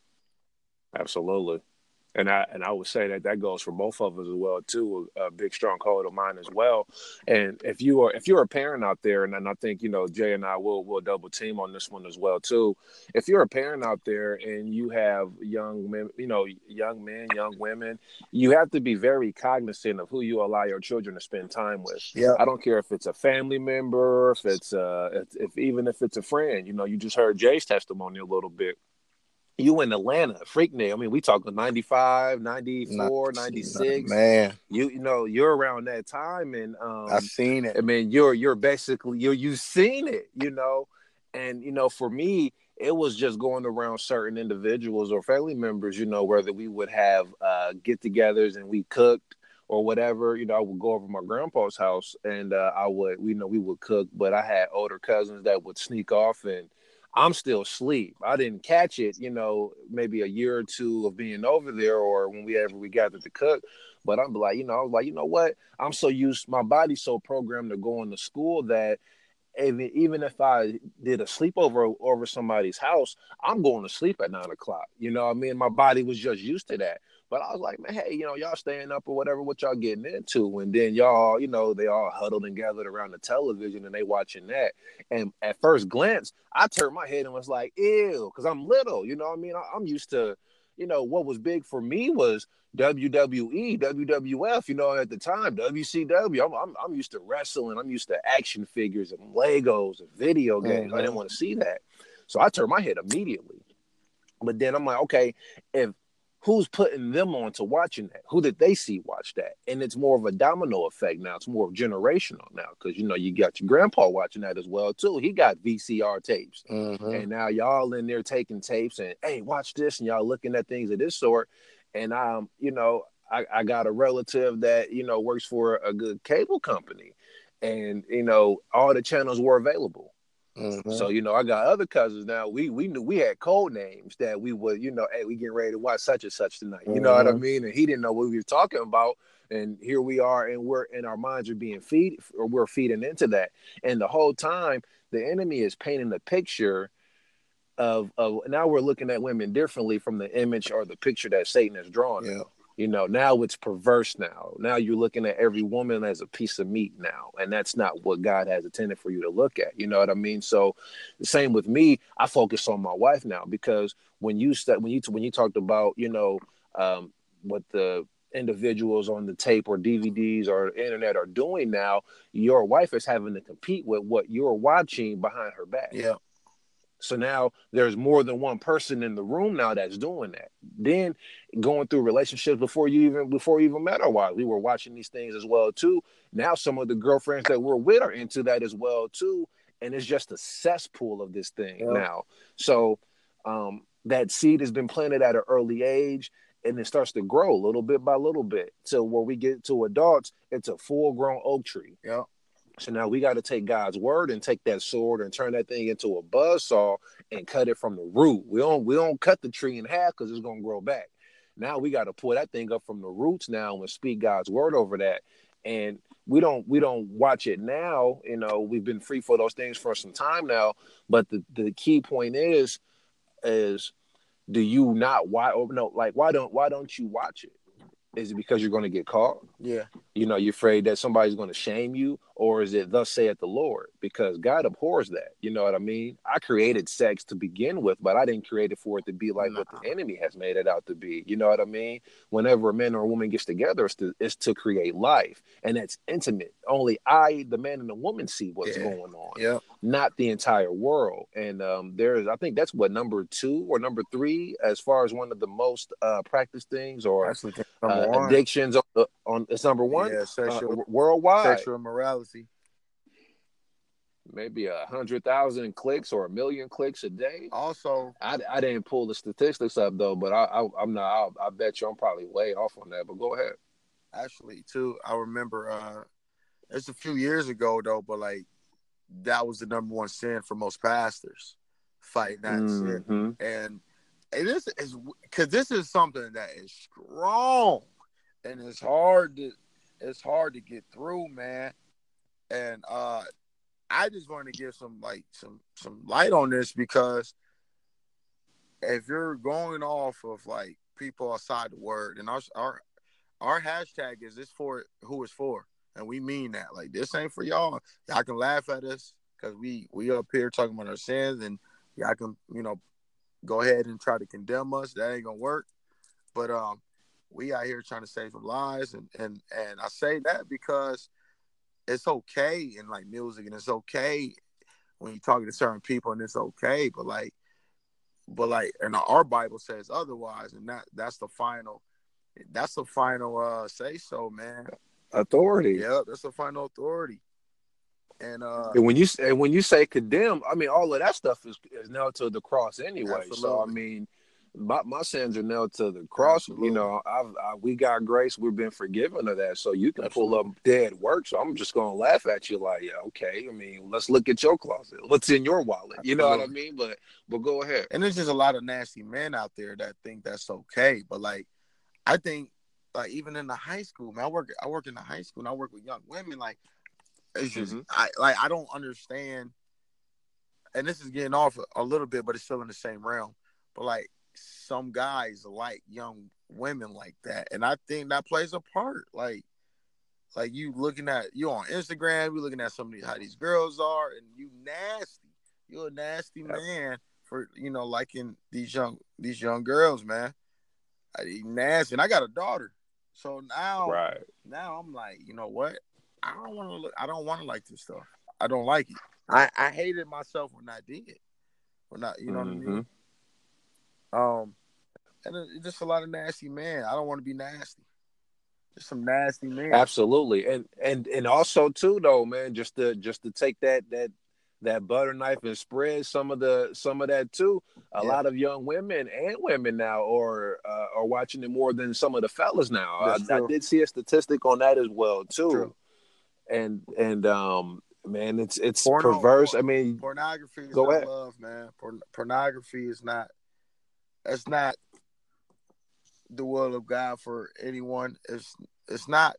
Absolutely. And I would say that goes for both of us as well too. A big stronghold of mine as well. And if you're a parent out there, and I think Jay and I will double team on this one as well too. If you're a parent out there and you have young men, young men, young women, you have to be very cognizant of who you allow your children to spend time with. Yeah. I don't care if it's a family member, if it's even if it's a friend. You just heard Jay's testimony a little bit. You in Atlanta, Freaknik. I mean, we talking 95, 94, 96. Man. You're around that time, and I've seen it. I mean, you're basically you've seen it, and for me, it was just going around certain individuals or family members, whether we would have get-togethers and we cooked or whatever. I would go over to my grandpa's house and we would cook, but I had older cousins that would sneak off and I'm still asleep. I didn't catch it, maybe a year or two of being over there or when we gathered to cook. But I'm like, I was like, you know what? I'm so used, my body's so programmed to going to school that even if I did a sleepover over somebody's house, I'm going to sleep at 9:00. You know what I mean? My body was just used to that. But I was like, man, hey, y'all staying up or whatever, what y'all getting into? And then y'all, they all huddled and gathered around the television and they watching that. And at first glance, I turned my head and was like, ew, because I'm little, you know what I mean? I'm used to, what was big for me was WWE, WWF, at the time, WCW. I'm used to wrestling. I'm used to action figures and Legos and video games. Mm-hmm. I didn't want to see that. So I turned my head immediately. But then I'm like, okay, who's putting them on to watching that? Who did they see watch that? And it's more of a domino effect now. It's more generational now because, you got your grandpa watching that as well, too. He got VCR tapes. Mm-hmm. And now y'all in there taking tapes and, hey, watch this. And y'all looking at things of this sort. And, I got a relative that, works for a good cable company. And, all the channels were available. Mm-hmm. So, I got other cousins now. We knew we had code names that we would, hey, we getting ready to watch such and such tonight. You know what I mean? And he didn't know what we were talking about. And here we are, and our minds are being we're feeding into that. And the whole time, the enemy is painting a picture of now we're looking at women differently from the image or the picture that Satan has drawn. Yeah. Now it's perverse now. Now you're looking at every woman as a piece of meat now. And that's not what God has intended for you to look at. You know what I mean? So the same with me, I focus on my wife now because when you talked about, what the individuals on the tape or DVDs or internet are doing now, your wife is having to compete with what you're watching behind her back. Yeah. So now there's more than one person in the room now that's doing that. Then going through relationships before you even met our wife, we were watching these things as well too. Now some of the girlfriends that we're with are into that as well too, and it's just a cesspool of this thing now. So that seed has been planted at an early age, and it starts to grow little bit by little bit. So where we get to adults, it's a full-grown oak tree. Yeah. So now we got to take God's word and take that sword and turn that thing into a buzzsaw and cut it from the root. We don't cut the tree in half because it's gonna grow back. Now we got to pull that thing up from the roots now and speak God's word over that. And we don't watch it now. We've been free for those things for some time now. But the key point is do you not why don't you watch it? Is it because you're going to get caught? Yeah. You're afraid that somebody's going to shame you, or is it thus saith the Lord? Because God abhors that. You know what I mean? I created sex to begin with, but I didn't create it for it to be like what the enemy has made it out to be. You know what I mean? Whenever a man or a woman gets together, it's to create life, and that's intimate. Only the man and the woman, see what's going on, not the entire world. And I think that's what number 2 or number 3 as far as one of the most practiced things or addictions on it's number 1 worldwide. Sexual immorality. Maybe 100,000 clicks or 1 million clicks a day. Also, I didn't pull the statistics up though, but I'm not. I bet you I'm probably way off on that. But go ahead. Actually, too, I remember it's a few years ago though, but like that was the number 1 sin for most pastors, fighting that shit. And And this is because this is something that is strong, and it's hard to get through, man. And I just want to give some light on this because if you're going off of like people outside the word, and our hashtag is this for who it's for, and we mean that. Like this ain't for y'all. Y'all can laugh at us because we up here talking about our sins, and y'all can go ahead and try to condemn us. That ain't gonna work. But we out here trying to save some lives, and I say that because it's okay in like music, and it's okay when you're talking to certain people, and it's okay. But and our Bible says otherwise, and that's the final. That's the final say so, man. Authority. Yeah, that's the final authority. And And when you say condemn, I mean all of that stuff is nailed to the cross anyway. absolutely. So I mean, my sins are nailed to the cross. Absolutely. You know, we got grace. We've been forgiven of that. So you can Absolutely. pull up dead works. So I'm just gonna laugh at you like, yeah, okay. I mean, let's look at your closet. What's in your wallet? You know what I mean? But go ahead. And there's just a lot of nasty men out there that think that's okay. But like, I think like even in the high school, man, I work in the high school, and I work with young women. Like, it's just I don't understand. And this is getting off a little bit, but it's still in the same realm. But like some guys like young women like that, and I think that plays a part. Like you looking at you on Instagram, you looking at how these girls are, and you nasty. You're a nasty man for liking these young girls, man. Nasty, and I got a daughter, so now I'm like, you know what? I don't want to like this stuff. I don't like it. I hated myself when I did. When I, you know what I mean? And it's just a lot of nasty men. I don't want to be nasty. Just some nasty men. Absolutely, and also too though, man, just to take that butter knife and spread some of that too. A lot of young women and women now are watching it more than some of the fellas now. I did see a statistic on that as well too. And man, it's perverse. I mean, pornography is not love, man. Pornography is not. That's not the will of God for anyone. It's not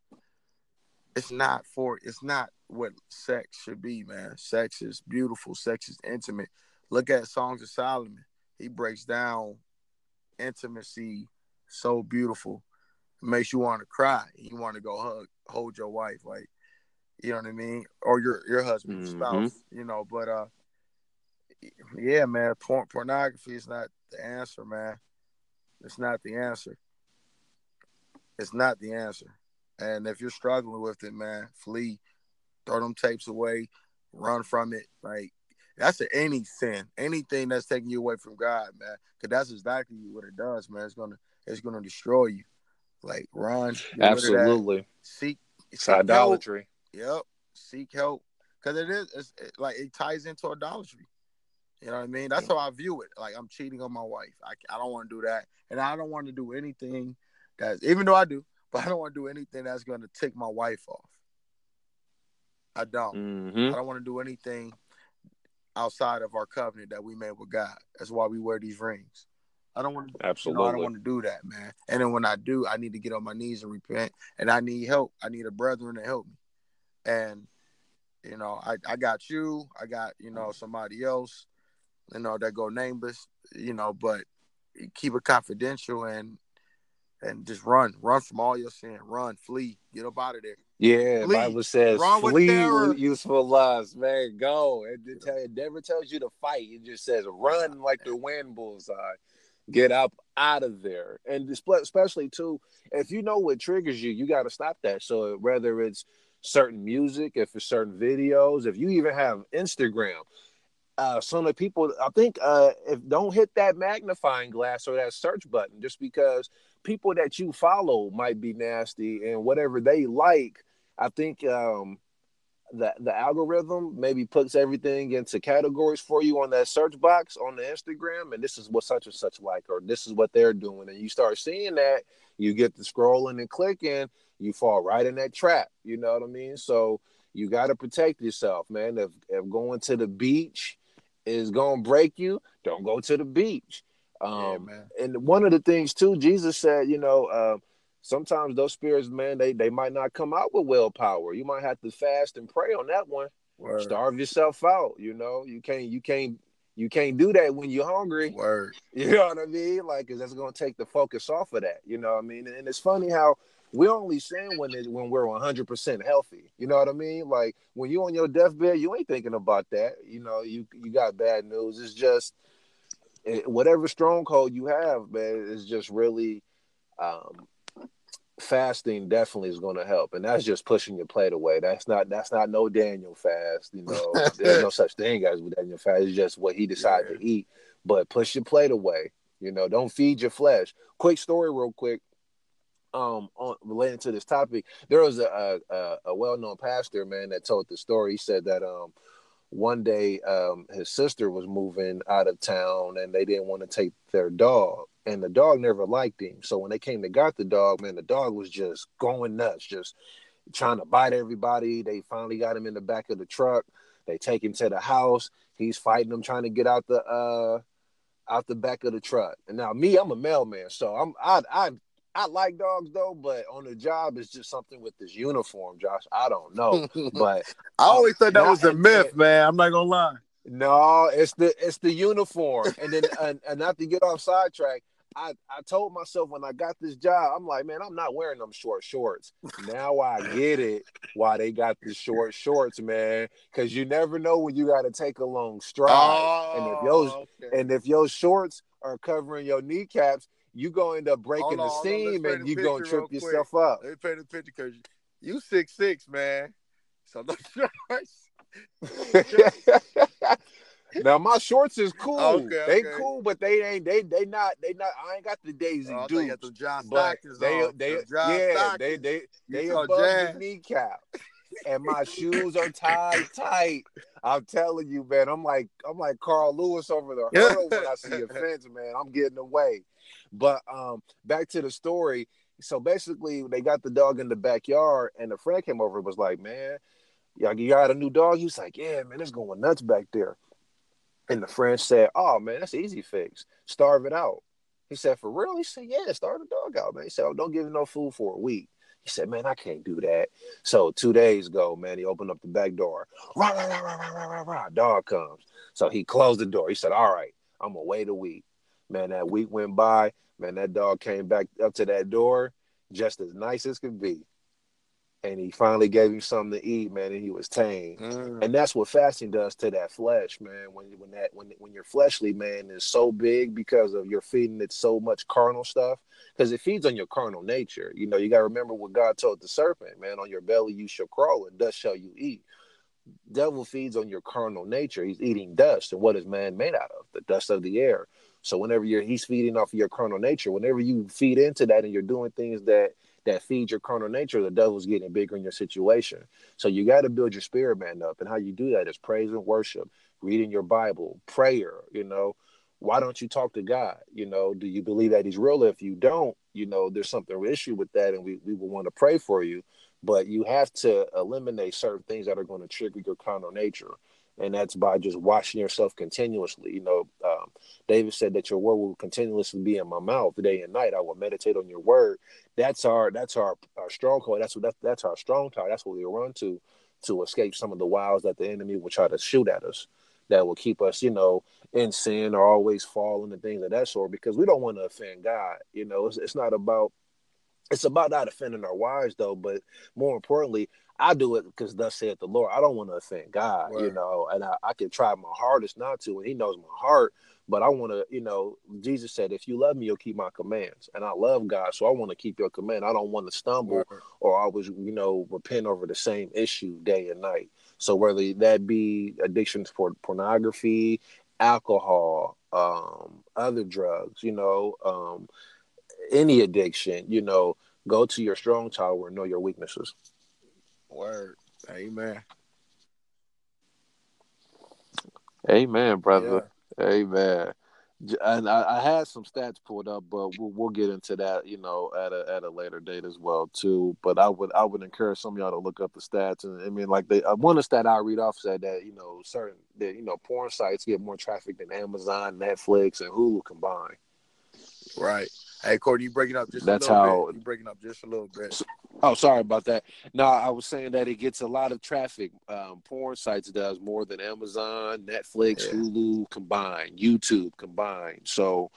what sex should be, man. Sex is beautiful. Sex is intimate. Look at Songs of Solomon. He breaks down intimacy so beautiful. It makes you want to cry. You want to go hold your wife, like, you know what I mean, or your husband, your spouse, But yeah, man, pornography is not the answer, man. It's not the answer. It's not the answer. And if you're struggling with it, man, flee. Throw them tapes away. Run from it. Like, that's any sin. Anything that's taking you away from God, man. Because that's exactly what it does, man. It's gonna destroy you. Like, run. Absolutely. Seek it's idolatry. Help. Yep. Seek help. Because it ties into idolatry. You know what I mean? That's how I view it. Like, I'm cheating on my wife. I don't want to do that. And I don't want to do anything even though I do, but I don't want to do anything that's going to tick my wife off. I don't. I don't want to do anything outside of our covenant that we made with God. That's why we wear these rings. I don't want to. Absolutely. I don't want to do that, man. And then when I do, I need to get on my knees and repent. And I need help. I need a brethren to help me. And I got you. I got somebody else. That go nameless. But keep it confidential and just run from all your sin. Run, flee, get up out of there. Yeah, the Bible says flee useful lusts, man. Go. It never tells you to fight. It just says run like the wind bullseye. Get up out of there. And especially too, if you know what triggers you, you got to stop that. So whether it's certain music, if it's certain videos, if you even have Instagram, some of the people, I think, if don't hit that magnifying glass or that search button, just because people that you follow might be nasty and whatever they like. I think the algorithm maybe puts everything into categories for you on that search box on the Instagram, and this is what such and such like, or this is what they're doing, and you start seeing that, you get to scrolling and clicking, you fall right in that trap. You know what I mean? So you got to protect yourself, man. If going to the beach is gonna break you, don't go to the beach. Yeah, man. And one of the things too, Jesus said, sometimes those spirits, man, they might not come out with willpower. You might have to fast and pray on that one. Word. Starve yourself out. You can't do that when you're hungry. Word. You know what I mean? Like, cause that's gonna take the focus off of that. You know what I mean? And it's funny how we only sin when we're 100% healthy. You know what I mean? Like when you on your deathbed, you ain't thinking about that. You got bad news. It's just whatever stronghold you have, man. Is just really um, fasting. Definitely is going to help, and that's just pushing your plate away. That's not no Daniel fast. There's no such thing as with Daniel fast. It's just what he decided to eat. But push your plate away. Don't feed your flesh. Quick story, real quick. Relating to this topic, there was a well-known pastor, man, that told the story. He said that one day his sister was moving out of town and they didn't want to take their dog, and the dog never liked him. So when they came to got the dog, man, the dog was just going nuts, just trying to bite everybody. They finally got him in the back of the truck. They take him to the house. He's fighting them, trying to get out the back of the truck. And now me, I'm a mailman, so I like dogs though, but on the job it's just something with this uniform, Josh. I don't know, but I always thought that now was a myth, man. I'm not gonna lie. no, it's the uniform. And then and not to get off sidetrack, I told myself when I got this job, I'm like, man, I'm not wearing them short shorts. Now I get it why they got the short shorts, man. Because you never know when you got to take a long stride, Oh, okay. and if your shorts are covering your kneecaps, you gonna end up breaking the Hold on. Let's seam paint and a you gonna picture trip real quick. yourself up. Let me paint a picture because you 6'6", man. So no shorts. Now my shorts is cool. Okay. They cool, but they not. I ain't got the Daisy Oh, I thought you had Dukes, them John but Stockton's they on. they Them John yeah Stockton's. they saw above Jazz. the kneecap, and my shoes are tied tight. I'm telling you, man. I'm like Carl Lewis over the hurdle when I see a fence, man. I'm getting away. But back to the story. So basically, they got the dog in the backyard, and the friend came over and was like, man, you got a new dog? He was like, yeah, man, it's going nuts back there. And the friend said, oh, man, that's an easy fix. Starve it out. He said, for real? He said, yeah, starve the dog out, man. He said, oh, don't give him no food for a week. He said, man, I can't do that. So 2 days ago, man, he opened up the back door. Rah, rah, rah, rah, rah, rah, rah. Dog comes. So he closed the door. He said, all right, I'm going to wait a week. Man, that week went by. Man, that dog came back up to that door just as nice as could be. And he finally gave him something to eat, man, and he was tame. And that's what fasting does to that flesh, man. When your fleshly man is so big because of you're feeding it so much carnal stuff, because it feeds on your carnal nature. You got to remember what God told the serpent, man. On your belly you shall crawl, and dust shall you eat. Devil feeds on your carnal nature. He's eating dust, and what is man made out of? The dust of the air. So whenever he's feeding off of your carnal nature, whenever you feed into that and you're doing things that feed your carnal nature, the devil's getting bigger in your situation. So you got to build your spirit man up. And how you do that is praise and worship, reading your Bible, prayer. Why don't you talk to God? Do you believe that he's real? If you don't, there's something issue with that, and we will want to pray for you. But you have to eliminate certain things that are going to trigger your carnal nature. And that's by just washing yourself continuously. David said that your word will continuously be in my mouth day and night. I will meditate on your word. That's our stronghold. That's our strong tower. That's what we run to escape some of the wiles that the enemy will try to shoot at us. That will keep us, in sin or always falling and things of that sort. Because we don't want to offend God. It's about not offending our wives, though, but more importantly, I do it because thus saith the Lord. I don't want to offend God, and I can try my hardest not to, and he knows my heart, but I want to, Jesus said, if you love me, you'll keep my commands, and I love God, so I want to keep your command. I don't want to stumble or always, repent over the same issue day and night. So whether that be addictions for pornography, alcohol, other drugs, any addiction, go to your strong tower and know your weaknesses. Word. Amen. Amen, brother. Yeah. Amen. And I had some stats pulled up, but we'll get into that, at a later date as well too. But I would encourage some of y'all to look up the stats. And I mean, like one of the stat I read off said that porn sites get more traffic than Amazon, Netflix, and Hulu combined. Right. Hey, Courtney, you breaking up just a That's little bit. how. You breaking up just a little bit. Oh, sorry about that. No, I was saying that it gets a lot of traffic. Porn sites does more than Amazon, Netflix, Yeah. Hulu combined, YouTube combined. So,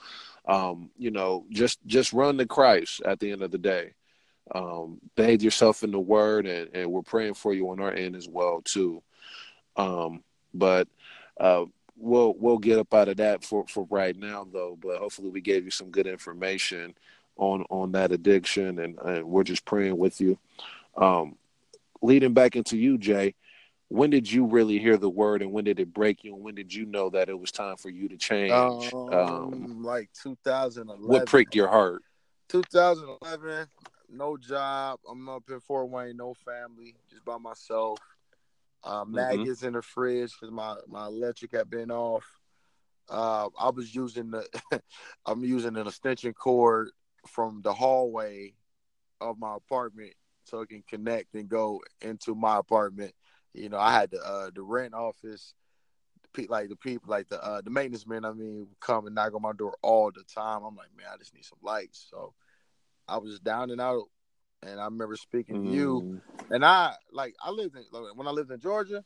just run to Christ at the end of the day. Bathe yourself in the Word, and we're praying for you on our end as well too. But uh, we'll get up out of that for right now though. But hopefully we gave you some good information on that addiction, and we're just praying with you. Um, Leading back into you, Jay, when did you really hear the word, and when did it break you, and when did you know that it was time for you to change? Like What 2011. pricked your heart? 2011, no job. I'm up in Fort Wayne, no family, just by myself. Mm-hmm. Maggots in the fridge because my electric had been off. I was using I'm using an extension cord from the hallway of my apartment so it can connect and go into my apartment. You know, I had the rent office, the people, like the maintenance men. I mean, would come and knock on my door all the time. I'm like, man, I just need some lights. So I was down and out, and I remember speaking to you, Mm. and when I lived in Georgia,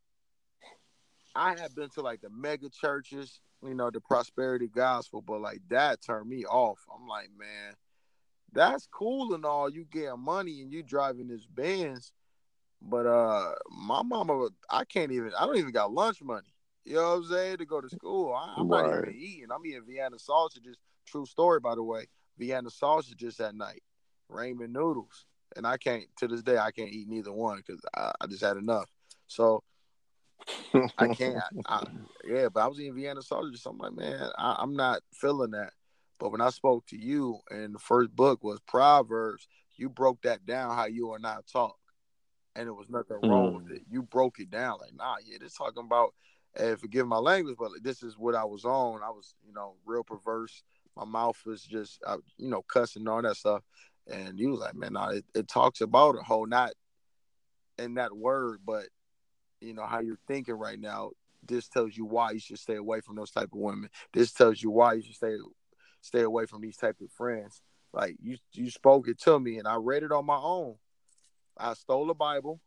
I had been to like the mega churches, you know, the prosperity gospel, but like that turned me off. I'm like, man, that's cool and all. You getting money and you driving this Benz, but my mama, I don't even got lunch money. You know what I'm saying? To go to school, I'm not even Right. eating. I'm eating Vienna sausages. True story, by the way. Vienna sausages at night, ramen noodles, and I can't to this day I can't eat neither one because I just had enough. So I can't. Yeah, but I was eating Vienna sausages. So I'm like, man, I'm not feeling that. But when I spoke to you, and the first book was Proverbs, you broke that down how you and I talk, and it was nothing wrong with Mm. it. You broke it down like, nah, yeah, this talking about, and forgive my language, but like, this is what I was on. I was, real perverse. My mouth was just, cussing and all that stuff. And you was like, man, nah, it talks about a whole, not in that word, but how you're thinking right now. This tells you why you should stay away from those type of women. This tells you why you should stay away from these type of friends. Like you spoke it to me, and I read it on my own. I stole a Bible.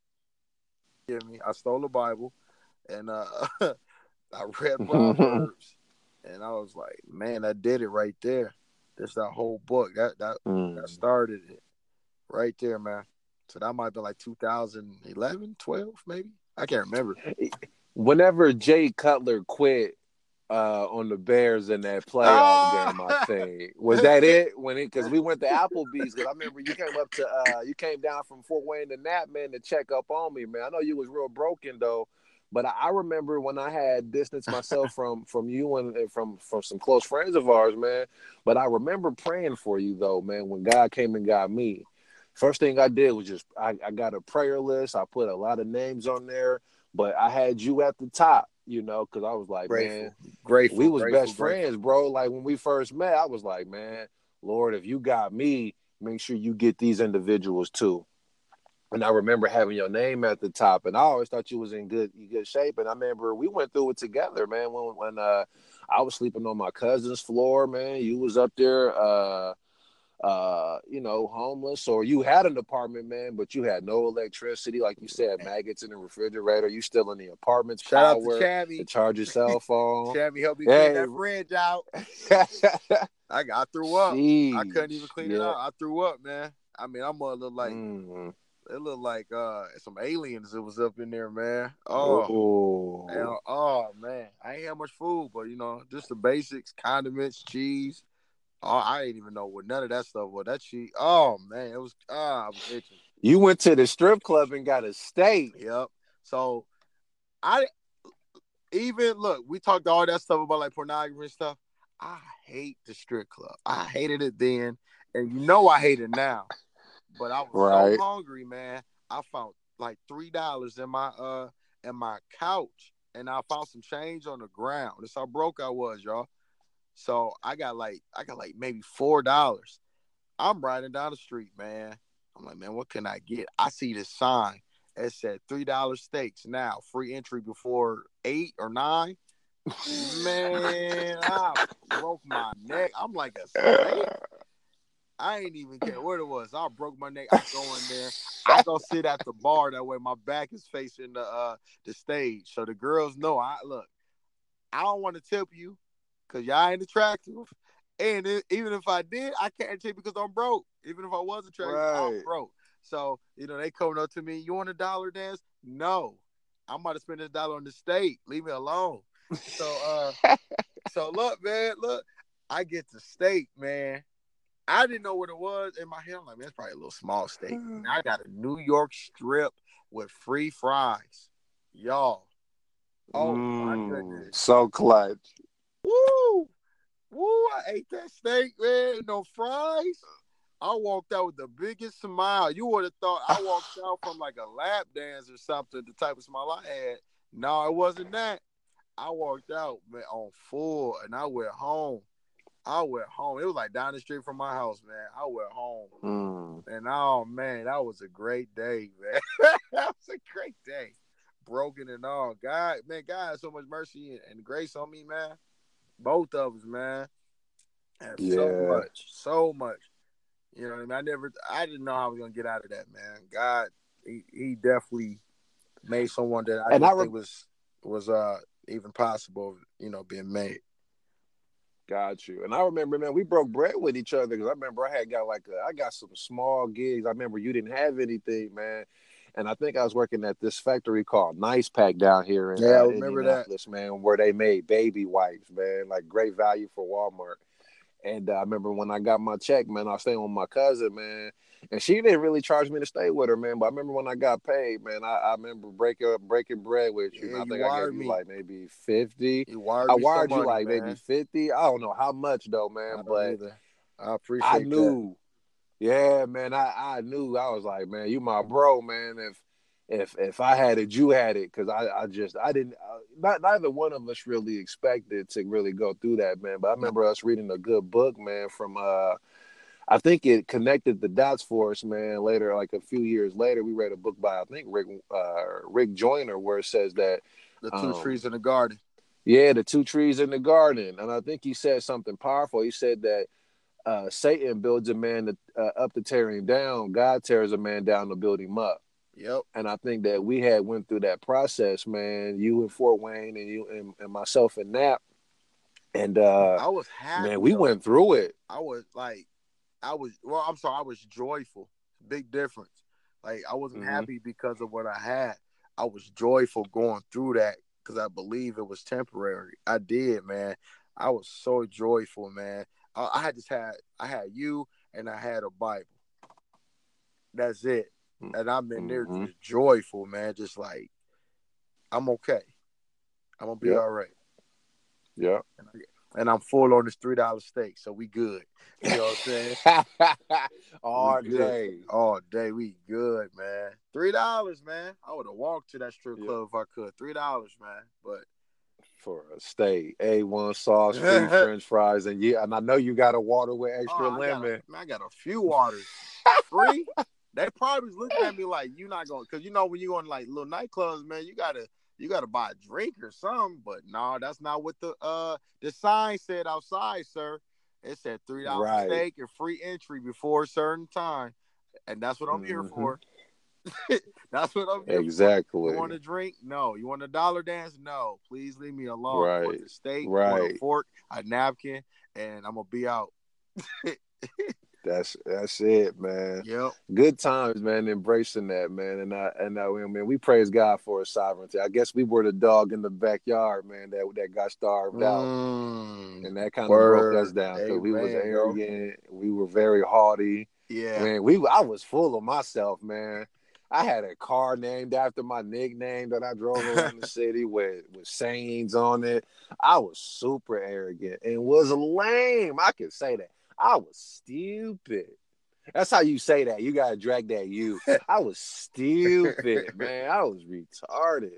Give me, I stole a Bible, and I read Proverbs, and I was like, man, I did it right there. That's that whole book. That Mm. started it right there, man. So that might have been like 2011, 12, maybe. I can't remember. Whenever Jay Cutler quit on the Bears in that playoff Ah! game, I think was that it when it because we went to Applebee's because I remember you came down from Fort Wayne to Nap, man, to check up on me, man. I know you was real broken though, but I remember when I had distanced myself from you and from some close friends of ours, man. But I remember praying for you though, man, when God came and got me. First thing I did was just I got a prayer list. I put a lot of names on there, but I had you at the top, because I was like, man, Grateful, grateful, we was grateful, best grateful. friends, bro. Like when we first met, I was like, man, Lord, if you got me, make sure you get these individuals too. And I remember having your name at the top, and I always thought you was in good shape. And I remember we went through it together, man. When I was sleeping on my cousin's floor, man, you was up there, homeless, or you had an apartment, man, but you had no electricity, like you said, maggots in the refrigerator. You still in the apartment's Shout out to power to Chammy. charge your cell phone. Chammy helped me clean Hey, that fridge out. I threw up. I couldn't even sheesh, clean it yeah. out. I threw up, man. I mean, I'm gonna look like Mm. it looked like some aliens that was up in there, man. Oh, Oh man, I ain't have much food, but just the basics: condiments, cheese. Oh, I didn't even know what none of that stuff was. That cheese. Oh man, it was. I was itching. you went to the strip club and got a steak. Yep. So I even look. We talked all that stuff about like pornography and stuff. I hate the strip club. I hated it then, and I hate it now. But I was so Right. hungry, man. I found like $3 in my couch, and I found some change on the ground. That's how broke I was, y'all. So I got like maybe $4. I'm riding down the street, man. I'm like, man, what can I get? I see this sign. It said $3 steaks now, free entry before 8 or 9. Man, I broke my neck. I'm like a steak. I ain't even care what it was. I broke my neck. I go in there. I go sit at the bar. That way my back is facing the stage. So the girls know. I don't want to tip you because y'all ain't attractive. And even if I did, I can't tip because I'm broke. Even if I was attractive, I'm broke. So, they coming up to me, you want $1 dance? No. I'm about to spend this dollar on the steak. Leave me alone. So look, man, I get the steak, man. I didn't know what it was in my head. I'm like, man, it's probably a little small steak. And I got a New York strip with free fries. Y'all. Oh, my goodness. So clutch. Woo! I ate that steak, man. No fries. I walked out with the biggest smile. You would have thought I walked out from like a lap dance or something, the type of smile I had. No, it wasn't that. I walked out, man, on full, and I went home. It was like down the street from my house, man. I went home. And oh man, that was a great day, man. That was a great day. Broken and all. God had so much mercy and grace on me, man. Both of us, man. And so much. You know what I mean? I didn't know how I was gonna get out of that, man. God, he definitely made someone that I didn't think was even possible, being made. Got you. And I remember, man, we broke bread with each other because I remember I got some small gigs. I remember you didn't have anything, man. And I think I was working at this factory called Nice Pack down here in I remember Indianapolis, man, where they made baby wipes, man, like great value for Walmart. And I remember when I got my check, man, I was staying with my cousin, man. And she didn't really charge me to stay with her, man. But I remember when I got paid, man, I remember breaking bread with you. Yeah, I think I gave you like maybe 50. You wired I me wired some you money, like man. maybe 50. I don't know how much though, man. I But either. I appreciate I knew. Yeah, man. I knew. I was like, man, you my bro, man. If I had it, you had it, because I didn't. Neither one of us really expected to really go through that, man. But I remember us reading a good book, man, from I think it connected the dots for us, man. Later, like a few years later, we read a book by I think Rick Joyner, where it says that the two trees in the garden. Yeah, the two trees in the garden, and I think he said something powerful. He said that Satan builds a man up to tear him down. God tears a man down to build him up. Yep. And I think that we had went through that process, man. You in Fort Wayne and you and myself in Nap. And I was happy. Man, we went through it. I was joyful. Big difference. Like, I wasn't happy because of what I had. I was joyful going through that because I believe it was temporary. I did, man. I was so joyful, man. I had you and I had a Bible. That's it. And I'm in there just joyful, man. Just like, I'm okay. I'm going to be all right. Yeah. And I'm full on this $3 steak, so we good. You know what I'm saying? All day, we good, man. $3, man. I would have walked to that strip club if I could. $3, man. But for a steak, A1 sauce, free French fries, and I know you got a water with extra lemon. I got a few waters free. They probably was looking at me like, you not going, because when you go in like little nightclubs, man, you gotta buy a drink or something. But no, that's not what the sign said outside, sir. It said $3 steak and free entry before a certain time, and that's what I'm here for. That's what I'm here for. Exactly. You want a drink? No. You want $1 dance? No. Please leave me alone. Right. I want the steak, I want a fork, a napkin, and I'm gonna be out. That's it, man. Yep. Good times, man. Embracing that, man. And I mean, we praise God for His sovereignty. I guess we were the dog in the backyard, man, that got starved out, and that kind of broke us down because we was arrogant. We were very haughty. Yeah, man. I was full of myself, man. I had a car named after my nickname that I drove around the city with sayings on it. I was super arrogant and was lame. I can say that. I was stupid. That's how you say that. You gotta drag that you. I was stupid, man. I was retarded.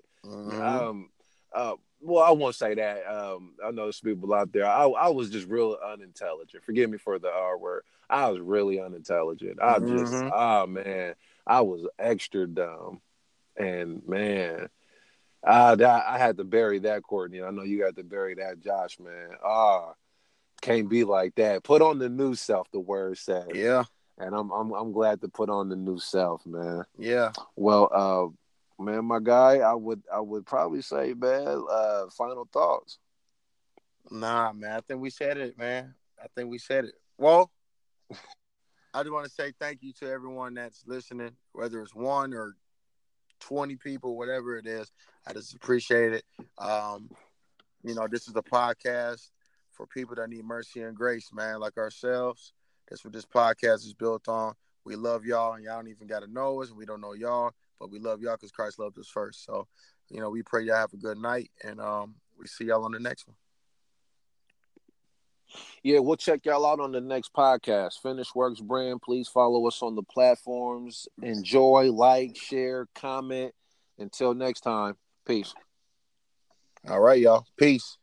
Well, I won't say that. I know there's people out there. I was just real unintelligent. Forgive me for the R word. I was really unintelligent. Man, I was extra dumb. And man, I had to bury that, Courtney. I know you got to bury that, Josh, man. Can't be like that. Put on the new self, the word says. Yeah. And I'm glad to put on the new self, man. Yeah. Well, man, my guy, I would probably say, man, final thoughts. Nah, man. I think we said it, man. I think we said it. Well, I just want to say thank you to everyone that's listening, whether it's 1 or 20 people, whatever it is. I just appreciate it. This is a podcast for people that need mercy and grace, man, like ourselves. That's what this podcast is built on. We love y'all, and y'all don't even got to know us, and we don't know y'all, but we love y'all because Christ loved us first. So, we pray y'all have a good night, and we see y'all on the next one. Yeah, we'll check y'all out on the next podcast. Finish Works Brand. Please follow us on the platforms. Enjoy, like, share, comment. Until next time, peace. All right, y'all. Peace.